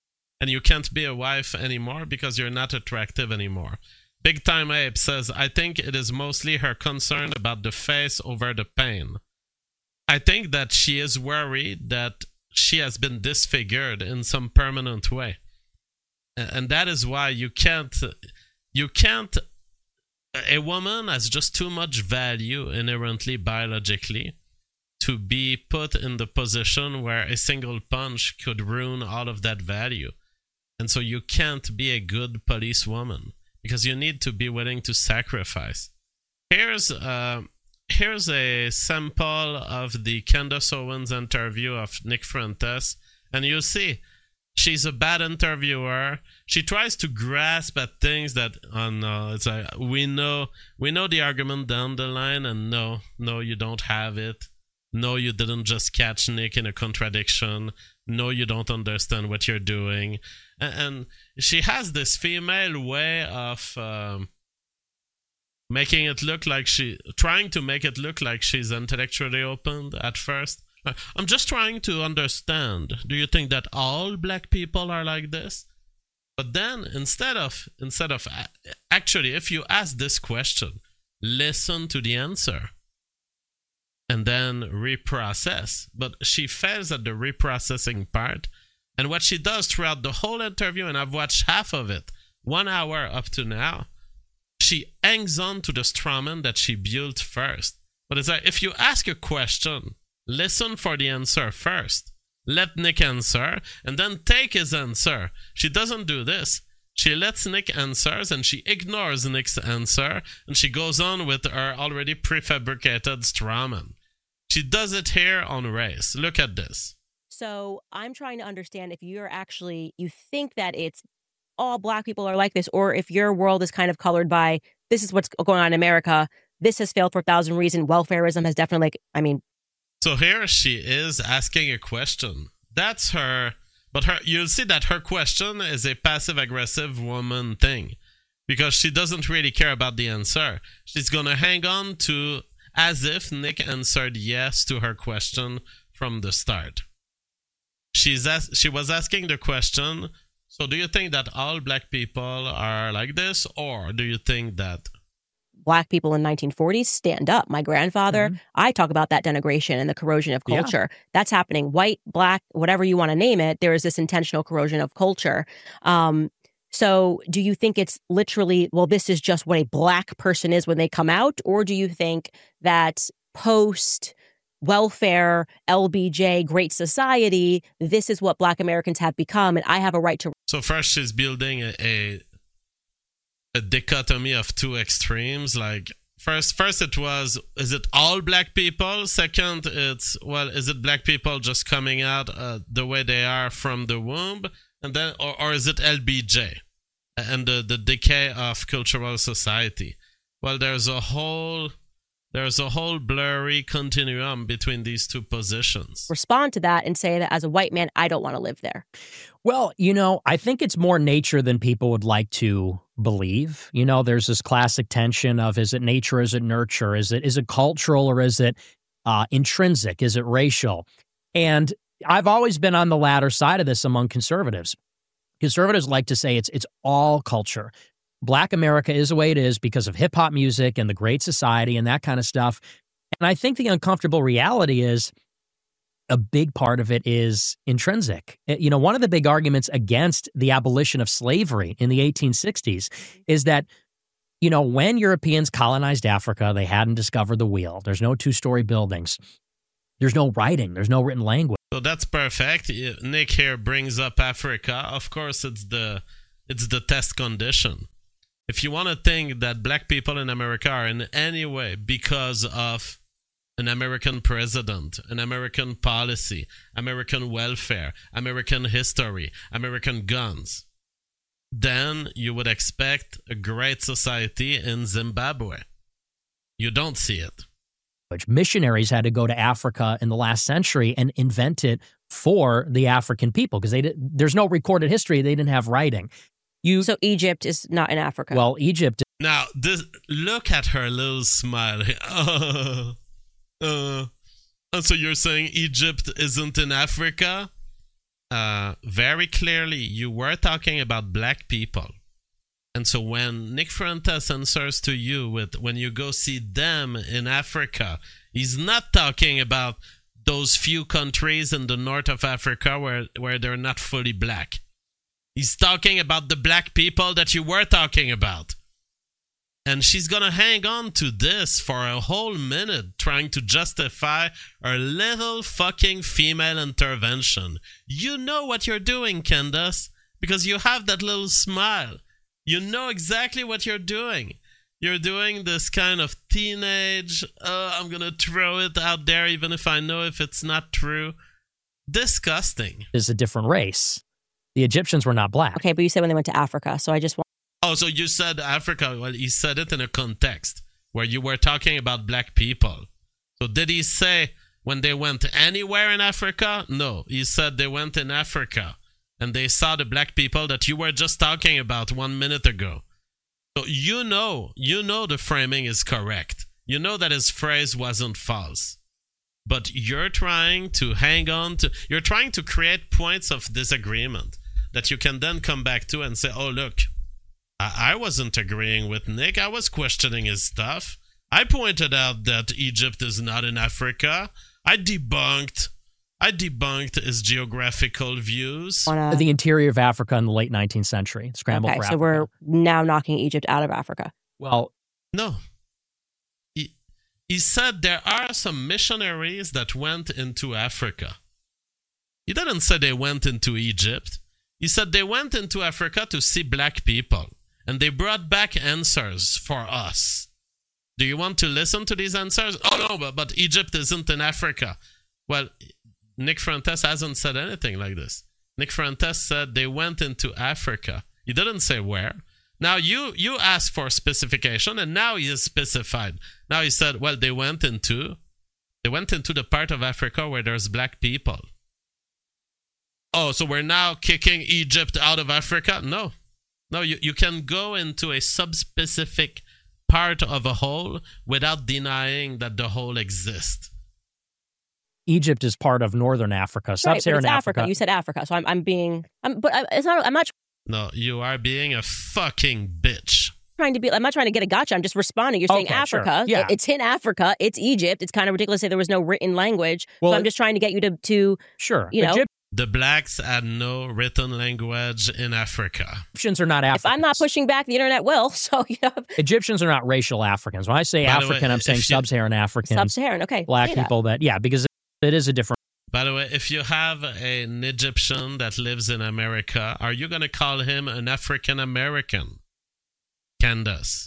and you can't be a wife anymore because you're not attractive anymore. Big Time Ape says, I think it is mostly her concern about the face over the pain. I think that she is worried that she has been disfigured in some permanent way. And that is why you can't, you can't, a woman has just too much value inherently biologically to be put in the position where a single punch could ruin all of that value. And so you can't be a good policewoman because you need to be willing to sacrifice. Here's uh, here's a sample of the Candace Owens interview of Nick Fuentes, and you see she's a bad interviewer. She tries to grasp at things that, oh no, it's like, we know, we know the argument down the line, and no, no, you don't have it. No, you didn't just catch Nick in a contradiction. No, you don't understand what you're doing. And, and she has this female way of um, making it look like she, trying to make it look like she's intellectually opened at first. I'm just trying to understand. Do you think that all black people are like this? But then instead of, instead of, actually, if you ask this question, listen to the answer and then reprocess. But she fails at the reprocessing part. And what she does throughout the whole interview, and I've watched half of it, one hour up to now, she hangs on to the strawman that she built first. But it's like, if you ask a question, listen for the answer first. Let Nick answer, and then take his answer. She doesn't do this. She lets Nick answers, and she ignores Nick's answer, and she goes on with her already prefabricated strawman. She does it here on race. Look at this. So I'm trying to understand if you're actually, you think that it's all black people are like this, or if your world is kind of colored by, this is what's going on in America. This has failed for a thousand reasons. Welfarism has definitely, like, I mean, so here she is asking a question. That's her, but her, you'll see that her question is a passive-aggressive woman thing because she doesn't really care about the answer. She's going to hang on to as if Nick answered yes to her question from the start. She's as, she was asking the question, so do you think that all black people are like this, or do you think that black people in nineteen forties stand up? My grandfather, mm-hmm. I talk about that denigration and the corrosion of culture. Yeah. That's happening. White, black, whatever you want to name it, there is this intentional corrosion of culture. Um, so do you think it's literally, well, this is just what a black person is when they come out? Or do you think that post welfare, L B J, Great Society, this is what black Americans have become, and I have a right to... So first she's building a... a... a dichotomy of two extremes. Like first first it was, is it all black people? Second, it's, well, is it black people just coming out uh, the way they are from the womb? And then, or, or is it L B J and the, the decay of cultural society? Well, there's a whole there's a whole blurry continuum between these two positions. Respond to that and say that as a white man, I don't want to live there. Well, you know, I think it's more nature than people would like to believe. You know, there's this classic tension of, is it nature, is it nurture, is it is it cultural, or is it uh, intrinsic, is it racial? And I've always been on the latter side of this among conservatives. Conservatives like to say it's it's all culture. Black America is the way it is because of hip-hop music and the Great Society and that kind of stuff. And I think the uncomfortable reality is a big part of it is intrinsic. You know, one of the big arguments against the abolition of slavery in the eighteen sixties is that, you know, when Europeans colonized Africa, they hadn't discovered the wheel. There's no two-story buildings. There's no writing. There's no written language. So that's perfect. Nick here brings up Africa. Of course, it's the it's the test condition. If you want to think that black people in America are in any way because of an American president, an American policy, American welfare, American history, American guns, then you would expect a great society in Zimbabwe. You don't see it. Missionaries had to go to Africa in the last century and invent it for the African people because they did, there's no recorded history. They didn't have writing. You, so Egypt is not in Africa. Well, Egypt. Now, this, look at her little smile. Uh, uh, so you're saying Egypt isn't in Africa? uh, very clearly you were talking about black people. And so when Nick Fuentes answers to you with when you go see them in Africa, he's not talking about those few countries in the north of Africa where, where they're not fully black. He's talking about the black people that you were talking about. And she's going to hang on to this for a whole minute trying to justify her little fucking female intervention. You know what you're doing, Candace, because you have that little smile. You know exactly what you're doing. You're doing this kind of teenage, oh, I'm going to throw it out there even if I know if it's not true. Disgusting. Is a different race. The Egyptians were not black. Okay, but you said when they went to Africa, so I just want... Oh, so you said Africa. Well, he said it in a context where you were talking about black people. So did he say when they went anywhere in Africa? No, he said they went in Africa. And they saw the black people that you were just talking about one minute ago. So you know, you know the framing is correct. You know that his phrase wasn't false. But you're trying to hang on to, you're trying to create points of disagreement that you can then come back to and say, oh, look, I, I wasn't agreeing with Nick. I was questioning his stuff. I pointed out that Egypt is not in Africa. I debunked I debunked his geographical views. Wanna... The interior of Africa in the late nineteenth century. Scrambled okay, for so Africa. we're now knocking Egypt out of Africa. Well, no. He, he said there are some missionaries that went into Africa. He didn't say they went into Egypt. He said they went into Africa to see black people. And they brought back answers for us. Do you want to listen to these answers? Oh, no, but, but Egypt isn't in Africa. Well, Nick Fuentes hasn't said anything like this. Nick Fuentes said they went into Africa. He didn't say where. Now, you you asked for specification, and now he has specified. Now he said, well, they went into, they went into the part of Africa where there's black people. Oh, so we're now kicking Egypt out of Africa? No. No, you, you can go into a subspecific part of a whole without denying that the whole exists. Egypt is part of northern Africa, sub-Saharan right, but it's Africa. Africa. You said Africa, so I'm I'm being, I'm, but I, it's not. I'm not No, you are being a fucking bitch. trying to be. I'm not trying to get a gotcha. I'm just responding. You're saying Okay, Africa. sure. Yeah. It's in Africa. It's Egypt. It's kind of ridiculous to say there was no written language. Well, so I'm just trying to get you to to sure. You know, Egypt- the blacks had no written language in Africa. Egyptians are not Africans. if I'm not pushing back, the internet will. So you know, Egyptians are not racial Africans. When I say By the African, way, I'm saying if you- sub-Saharan Africans. sub-Saharan. Okay, Black say that. people that, yeah, because it is a different. By the way, if you have an Egyptian that lives in America, are you going to call him an African American? Candace.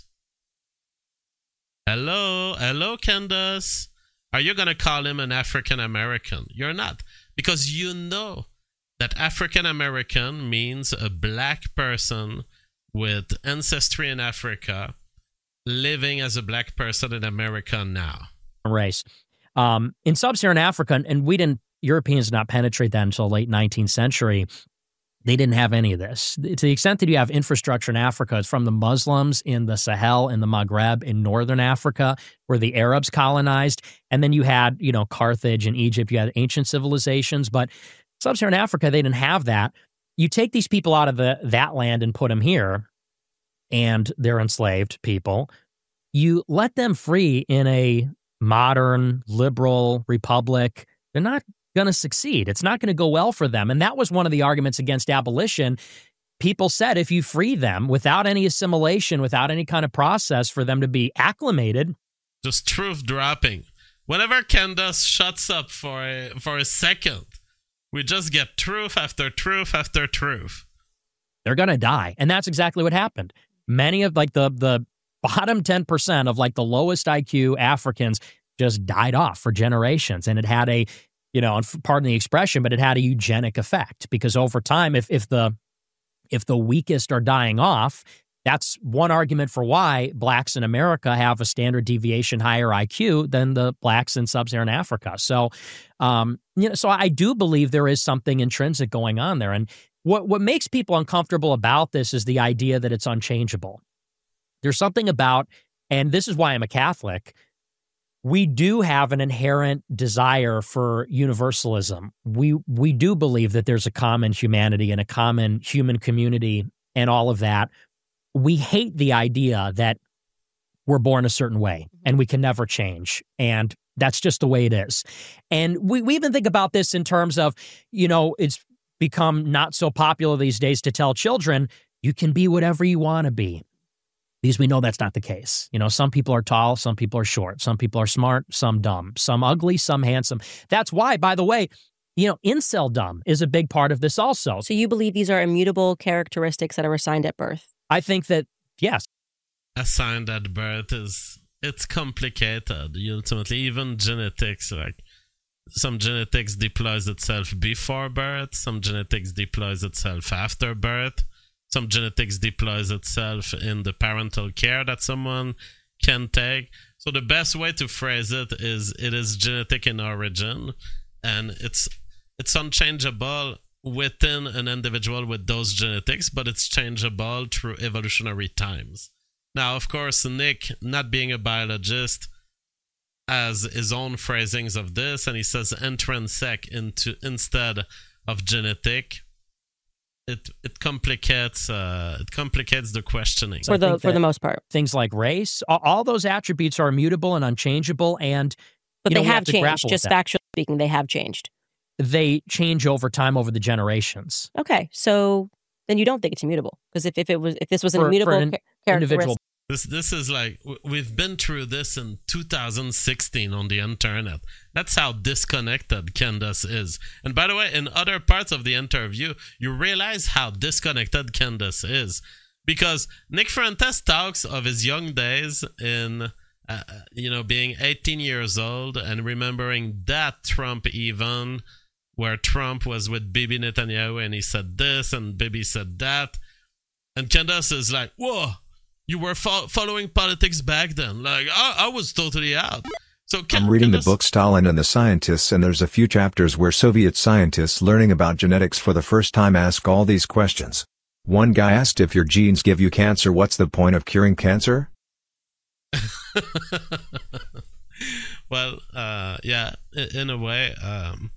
Hello, hello, Candace. Are you going to call him an African American? You're not, because you know that African American means a black person with ancestry in Africa living as a black person in America now. Race. Um, in sub-Saharan Africa, and we didn't, Europeans did not penetrate that until the late nineteenth century. They didn't have any of this. To the extent that you have infrastructure in Africa, it's from the Muslims in the Sahel and the Maghreb in northern Africa, where the Arabs colonized. And then you had, you know, Carthage and Egypt, you had ancient civilizations. But sub-Saharan Africa, they didn't have that. You take these people out of the, that land and put them here, and they're enslaved people. You let them free in a modern, liberal republic. They're not going to succeed. It's not going to go well for them. And that was one of the arguments against abolition. People said if you free them without any assimilation, without any kind of process for them to be acclimated. Just truth dropping. Whenever Candace shuts up for a, for a second, we just get truth after truth after truth. They're going to die. And that's exactly what happened. Many of like the, the bottom ten percent of like the lowest I Q Africans just died off for generations. And it had a, you know, pardon the expression, but it had a eugenic effect, because over time, if if the if the weakest are dying off, that's one argument for why blacks in America have a standard deviation higher I Q than the blacks in sub-Saharan Africa. So, um, you know, so I do believe there is something intrinsic going on there. And what what makes people uncomfortable about this is the idea that it's unchangeable. There's something about, and this is why I'm a Catholic, we do have an inherent desire for universalism. We we do believe that there's a common humanity and a common human community and all of that. We hate the idea that we're born a certain way and we can never change. And that's just the way it is. And we, we even think about this in terms of, you know, it's become not so popular these days to tell children, you can be whatever you want to be. Because we know that's not the case. You know, some people are tall, some people are short, some people are smart, some dumb, some ugly, some handsome. That's why, by the way, you know, incel-dumb is a big part of this also. So you believe these are immutable characteristics that are assigned at birth? I think that, yes. Assigned at birth is, it's complicated. Ultimately, even genetics, like some genetics deploys itself before birth, some genetics deploys itself after birth. Some genetics deploys itself in the parental care that someone can take. So the best way to phrase it is it is genetic in origin, and it's it's unchangeable within an individual with those genetics, but it's changeable through evolutionary times. Now, of course, Nick, not being a biologist, has his own phrasings of this, and he says intrinsic into instead of genetic. It it complicates uh, it complicates the questioning for the for the most part. Things like race, all, all those attributes are immutable and unchangeable, and but you know, they have, have changed. Just factually that. speaking, they have changed. They change over time, over the generations. Okay, so then you don't think it's immutable because if, if it was if this was an for, immutable for an ca- individual. This this is like, we've been through this in two thousand sixteen on the internet. That's how disconnected Candace is. And by the way, in other parts of the interview, you realize how disconnected Candace is. Because Nick Fuentes talks of his young days in, uh, you know, being eighteen years old and remembering that Trump even, where Trump was with Bibi Netanyahu and he said this and Bibi said that. And Candace is like, whoa. You were fo- following politics back then. Like, I, I was totally out. So can, I'm reading can the book Stalin and the Scientists, and there's a few chapters where Soviet scientists learning about genetics for the first time ask all these questions. One guy asked, if your genes give you cancer, what's the point of curing cancer? Well, uh, yeah, in a way, um,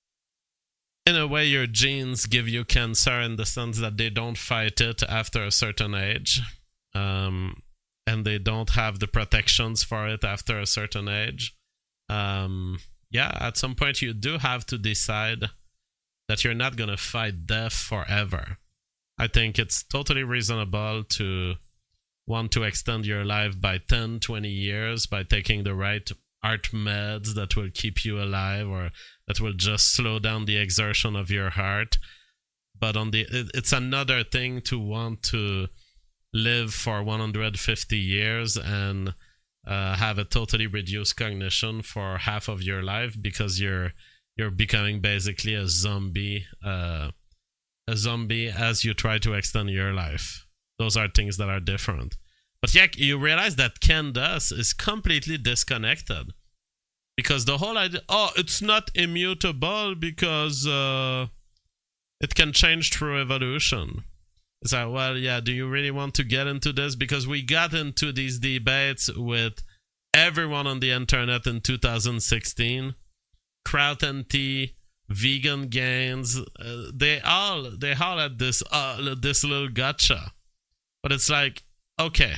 in a way, your genes give you cancer in the sense that they don't fight it after a certain age. Um, and they don't have the protections for it after a certain age. Um, yeah, at some point you do have to decide that you're not going to fight death forever. I think it's totally reasonable to want to extend your life by ten, twenty years by taking the right art meds that will keep you alive or that will just slow down the exertion of your heart. But on the, it, it's another thing to want to live for one hundred fifty years and uh, have a totally reduced cognition for half of your life because you're you're becoming basically a zombie, uh, a zombie as you try to extend your life. Those are things that are different. But yeah, you realize that Candace is completely disconnected because the whole idea, oh, it's not immutable because uh, it can change through evolution. It's like, well, yeah, do you really want to get into this? Because we got into these debates with everyone on the internet in two thousand sixteen. Kraut and Tea, vegan gains, uh, they all they all had this uh, this little gotcha. But it's like, okay,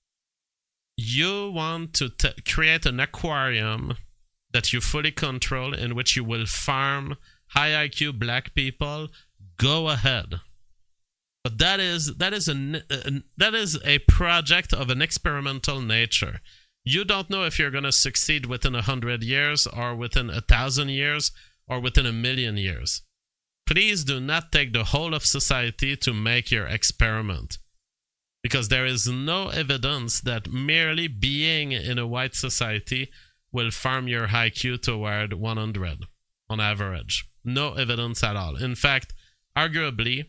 you want to t- create an aquarium that you fully control in which you will farm high I Q black people, go ahead. But that is that is a that is a project of an experimental nature. You don't know if you're going to succeed within a hundred years, or within a thousand years, or within a million years. Please do not take the whole of society to make your experiment, because there is no evidence that merely being in a white society will farm your I Q toward one hundred on average. No evidence at all. In fact, arguably,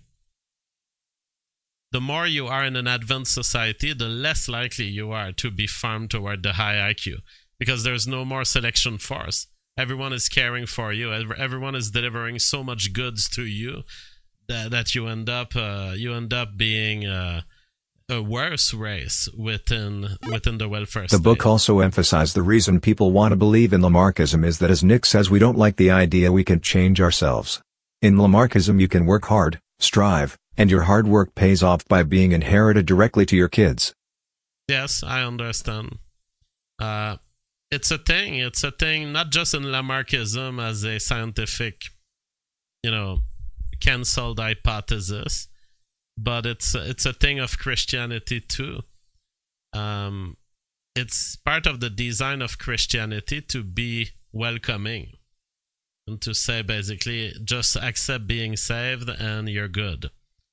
the more you are in an advanced society, the less likely you are to be farmed toward the high I Q, because there's no more selection force. Everyone is caring for you. Everyone is delivering so much goods to you that, that you end up uh, you end up being uh, a worse race within within the welfare The state. book also emphasized the reason people want to believe in Lamarckism is that, as Nick says, we don't like the idea we can change ourselves. In Lamarckism you can work hard, strive, and your hard work pays off by being inherited directly to your kids. Yes, I understand. Uh, it's a thing. It's a thing not just in Lamarckism as a scientific, you know, cancelled hypothesis, but it's it's a thing of Christianity too. Um, it's part of the design of Christianity to be welcoming and to say basically just accept being saved and you're good.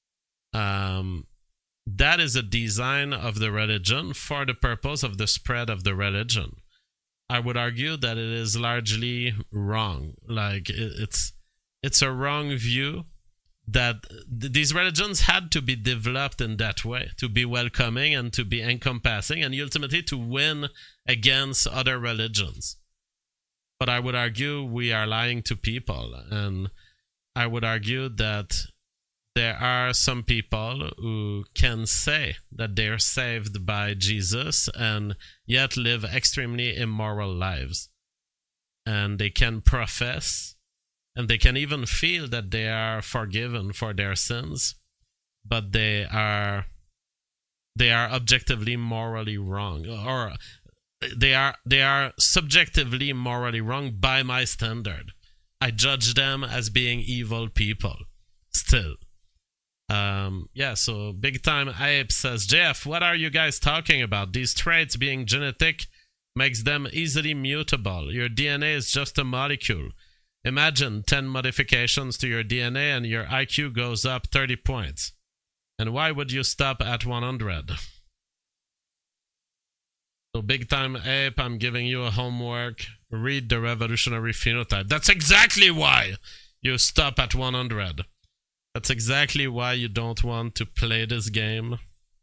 Um, that is a design of the religion for the purpose of the spread of the religion. I would argue that it is largely wrong. Like it, it's it's a wrong view that th- these religions had to be developed in that way, to be welcoming and to be encompassing and ultimately to win against other religions. But I would argue we are lying to people, and I would argue that there are some people who can say that they're saved by Jesus and yet live extremely immoral lives. And they can profess, and they can even feel that they are forgiven for their sins, but they are they are objectively morally wrong, or they are they are subjectively morally wrong by my standard. I judge them as being evil people still. Um, yeah, so Big Time Ape says, J F, what are you guys talking about? These traits being genetic makes them easily mutable. Your D N A is just a molecule. Imagine ten modifications to your D N A and your I Q goes up thirty points. And why would you stop at one hundred? So Big Time Ape, I'm giving you a homework. Read The Revolutionary Phenotype. That's exactly why you stop at one hundred. That's exactly why you don't want to play this game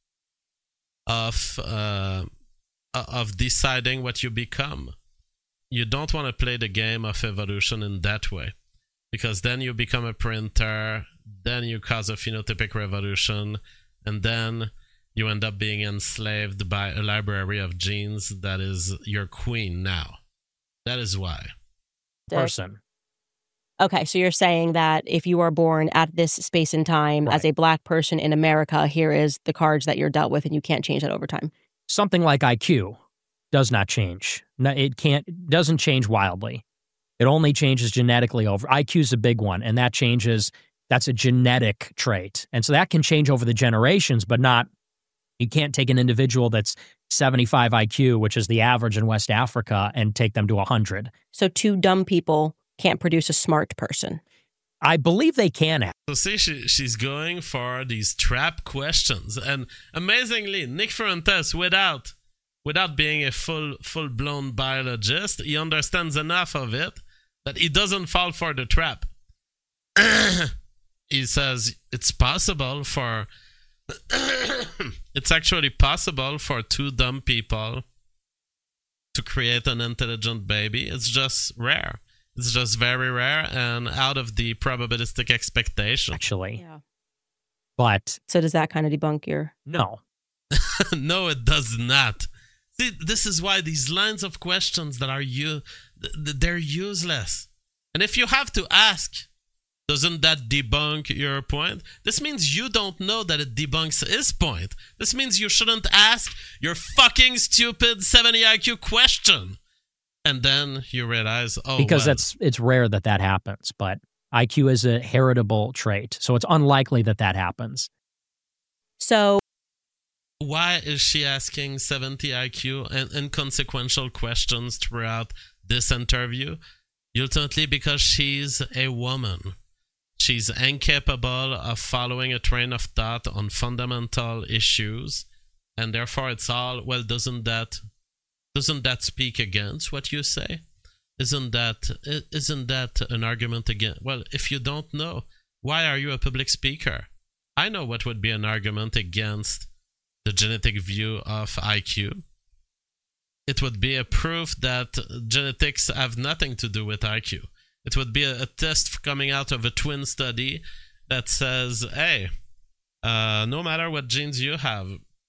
of uh, of deciding what you become. You don't want to play the game of evolution in that way, because then you become a printer, then you cause a phenotypic revolution, and then you end up being enslaved by a library of genes that is your queen now. That is why. Person. Okay, so you're saying that if you are born at this space and time Right. as a black person in America, here is the cards that you're dealt with, and you can't change that over time. Something like I Q does not change. No, it can't. Doesn't change wildly. It only changes genetically over. I Q is a big one, and that changes. That's a genetic trait, and so that can change over the generations, but not. You can't take an individual that's seventy-five I Q, which is the average in West Africa, and take them to one hundred. So two dumb people can't produce a smart person. I believe they can. So see, she, she's going for these trap questions, and amazingly, Nick Fuentes, without without being a full full blown biologist, he understands enough of it that he doesn't fall for the trap. He says it's possible for it's actually possible for two dumb people to create an intelligent baby. It's just rare. It's just very rare and out of the probabilistic expectation. Actually. Yeah. But. So does that kind of debunk your. No. No, it does not. See, this is why these lines of questions that are you, they're useless. And if you have to ask, doesn't that debunk your point? This means you don't know that it debunks his point. This means you shouldn't ask your fucking stupid seventy I Q question. And then you realize, oh, because well. that's it's rare that that happens. But I Q is a heritable trait, so it's unlikely that that happens. So why is she asking seventy I Q and inconsequential questions throughout this interview? Ultimately, because she's a woman. She's incapable of following a train of thought on fundamental issues, and therefore it's all, well, doesn't that doesn't that speak against what you say? Isn't that isn't that an argument against? Well, if you don't know, why are you a public speaker? I know what would be an argument against the genetic view of I Q. It would be a proof that genetics have nothing to do with I Q. It would be a, a test coming out of a twin study that says, hey, uh, no matter what genes you have,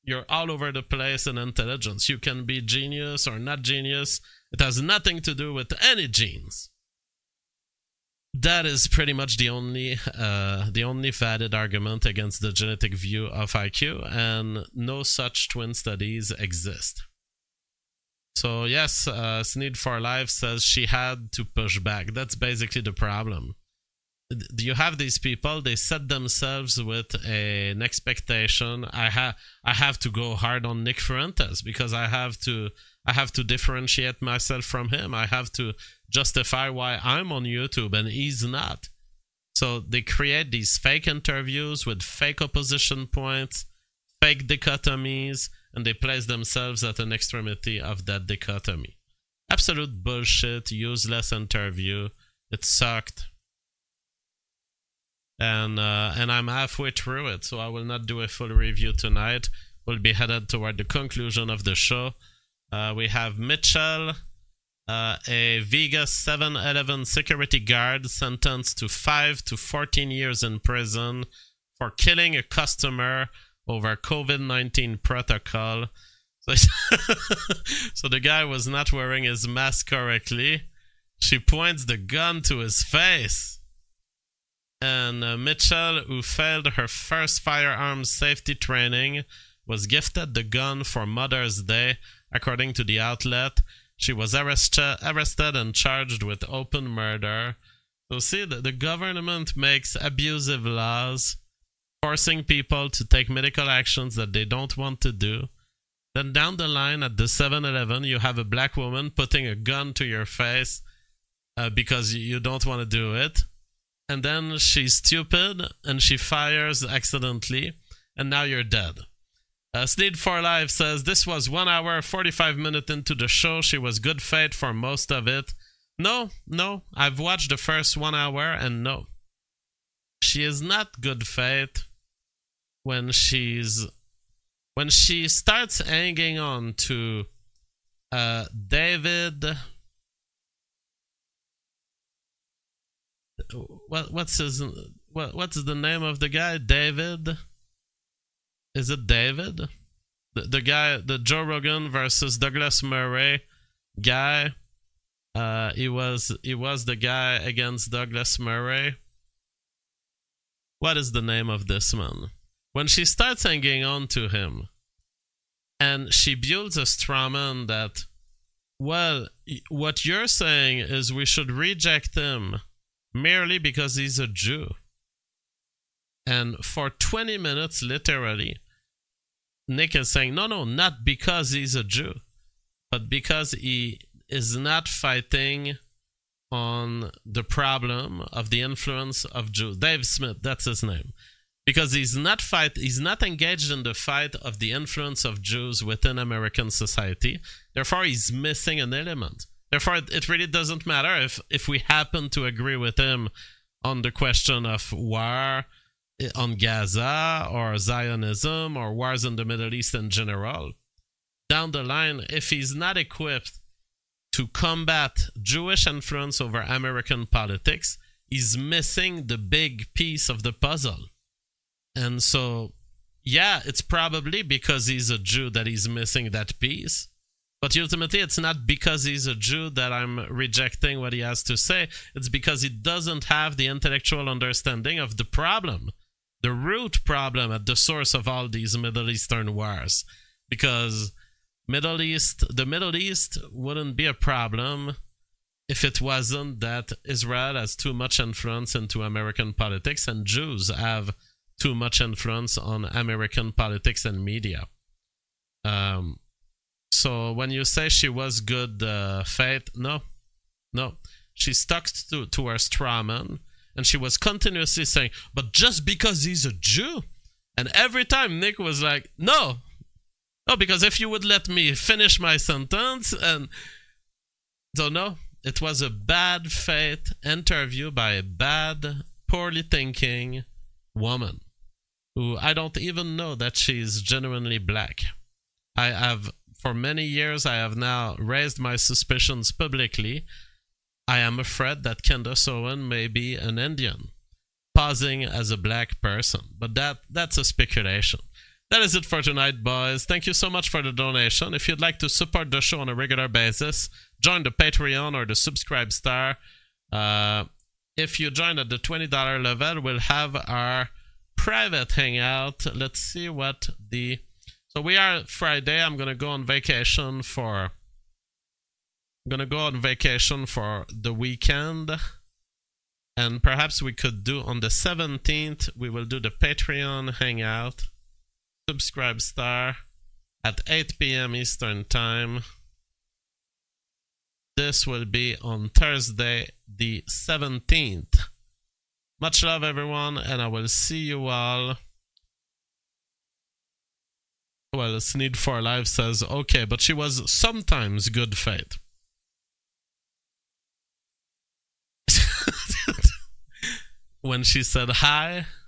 you're all over the place in intelligence. You can be genius or not genius. It has nothing to do with any genes. That is pretty much the only uh, the only valid argument against the genetic view of I Q, and no such twin studies exist. So yes, uh, Sneed for Life says she had to push back. That's basically the problem. You have these people, they set themselves with a, an expectation. I have I have to go hard on Nick Fuentes because I have to I have to differentiate myself from him. I have to justify why I'm on YouTube and he's not. So they create these fake interviews with fake opposition points, fake dichotomies, and they place themselves at an extremity of that dichotomy. Absolute bullshit, useless interview. It sucked. And uh, and I'm halfway through it, so I will not do a full review tonight. We'll be headed toward the conclusion of the show. Uh, we have Mitchell, uh, a Vegas seven eleven security guard sentenced to five to fourteen years in prison for killing a customer over COVID nineteen protocol. So, so the guy was not wearing his mask correctly. She points the gun to his face. And uh, Mitchell, who failed her first firearms safety training, was gifted the gun for Mother's Day, according to the outlet. She was arrest- arrested and charged with open murder. So see, the, the government makes abusive laws, forcing people to take medical actions that they don't want to do. Then down the line at the seven eleven, you have a black woman putting a gun to your face uh, because you don't want to do it. And then she's stupid and she fires accidentally, and now you're dead. Uh, Sneed for Life says, this was one hour, forty-five minutes into the show. She was good faith for most of it. No, no, I've watched the first one hour, and no. She is not good faith when she's... When she starts hanging on to uh, David... What what's his what what's the name of the guy? David? Is it David? The the guy, the Joe Rogan versus Douglas Murray guy. Uh, he was he was the guy against Douglas Murray. What is the name of this man? When she starts hanging on to him, and she builds a straw man that, well, what you're saying is we should reject him merely because he's a Jew. And for twenty minutes, literally, Nick is saying, no, no, not because he's a Jew, but because he is not fighting on the problem of the influence of Jews. Dave Smith, that's his name. Because he's not fight, he's not engaged in the fight of the influence of Jews within American society. Therefore, he's missing an element. Therefore, it really doesn't matter if, if we happen to agree with him on the question of war on Gaza or Zionism or wars in the Middle East in general. Down the line, if he's not equipped to combat Jewish influence over American politics, he's missing the big piece of the puzzle. And so, yeah, it's probably because he's a Jew that he's missing that piece. But ultimately, it's not because he's a Jew that I'm rejecting what he has to say. It's because he doesn't have the intellectual understanding of the problem, the root problem at the source of all these Middle Eastern wars. Because Middle East, the Middle East wouldn't be a problem if it wasn't that Israel has too much influence into American politics and Jews have too much influence on American politics and media. Um... So when you say she was good uh, faith, no, no. She stuck to, to her straw man, and she was continuously saying, but just because he's a Jew? And every time Nick was like, no, no, because if you would let me finish my sentence, and so no, it was a bad faith interview by a bad, poorly thinking woman who I don't even know that she's genuinely black. I have... For many years, I have now raised my suspicions publicly. I am afraid that Candace Owen may be an Indian, posing as a black person. But that that's a speculation. that is it for tonight, boys. Thank you so much for the donation. If you'd like to support the show on a regular basis, join the Patreon or the Subscribe Star. Uh, if you join at the twenty dollar level, we'll have our private hangout. Let's see what the... So we are Friday. I'm going to go on vacation for... I'm going to go on vacation for the weekend. And perhaps we could do on the seventeenth, we will do the Patreon hangout. Subscribe Star at eight p.m. Eastern Time. This will be on Thursday the seventeenth. Much love, everyone, and I will see you all. Well, Sneed for Life says, okay, but she was sometimes good faith. When she said hi,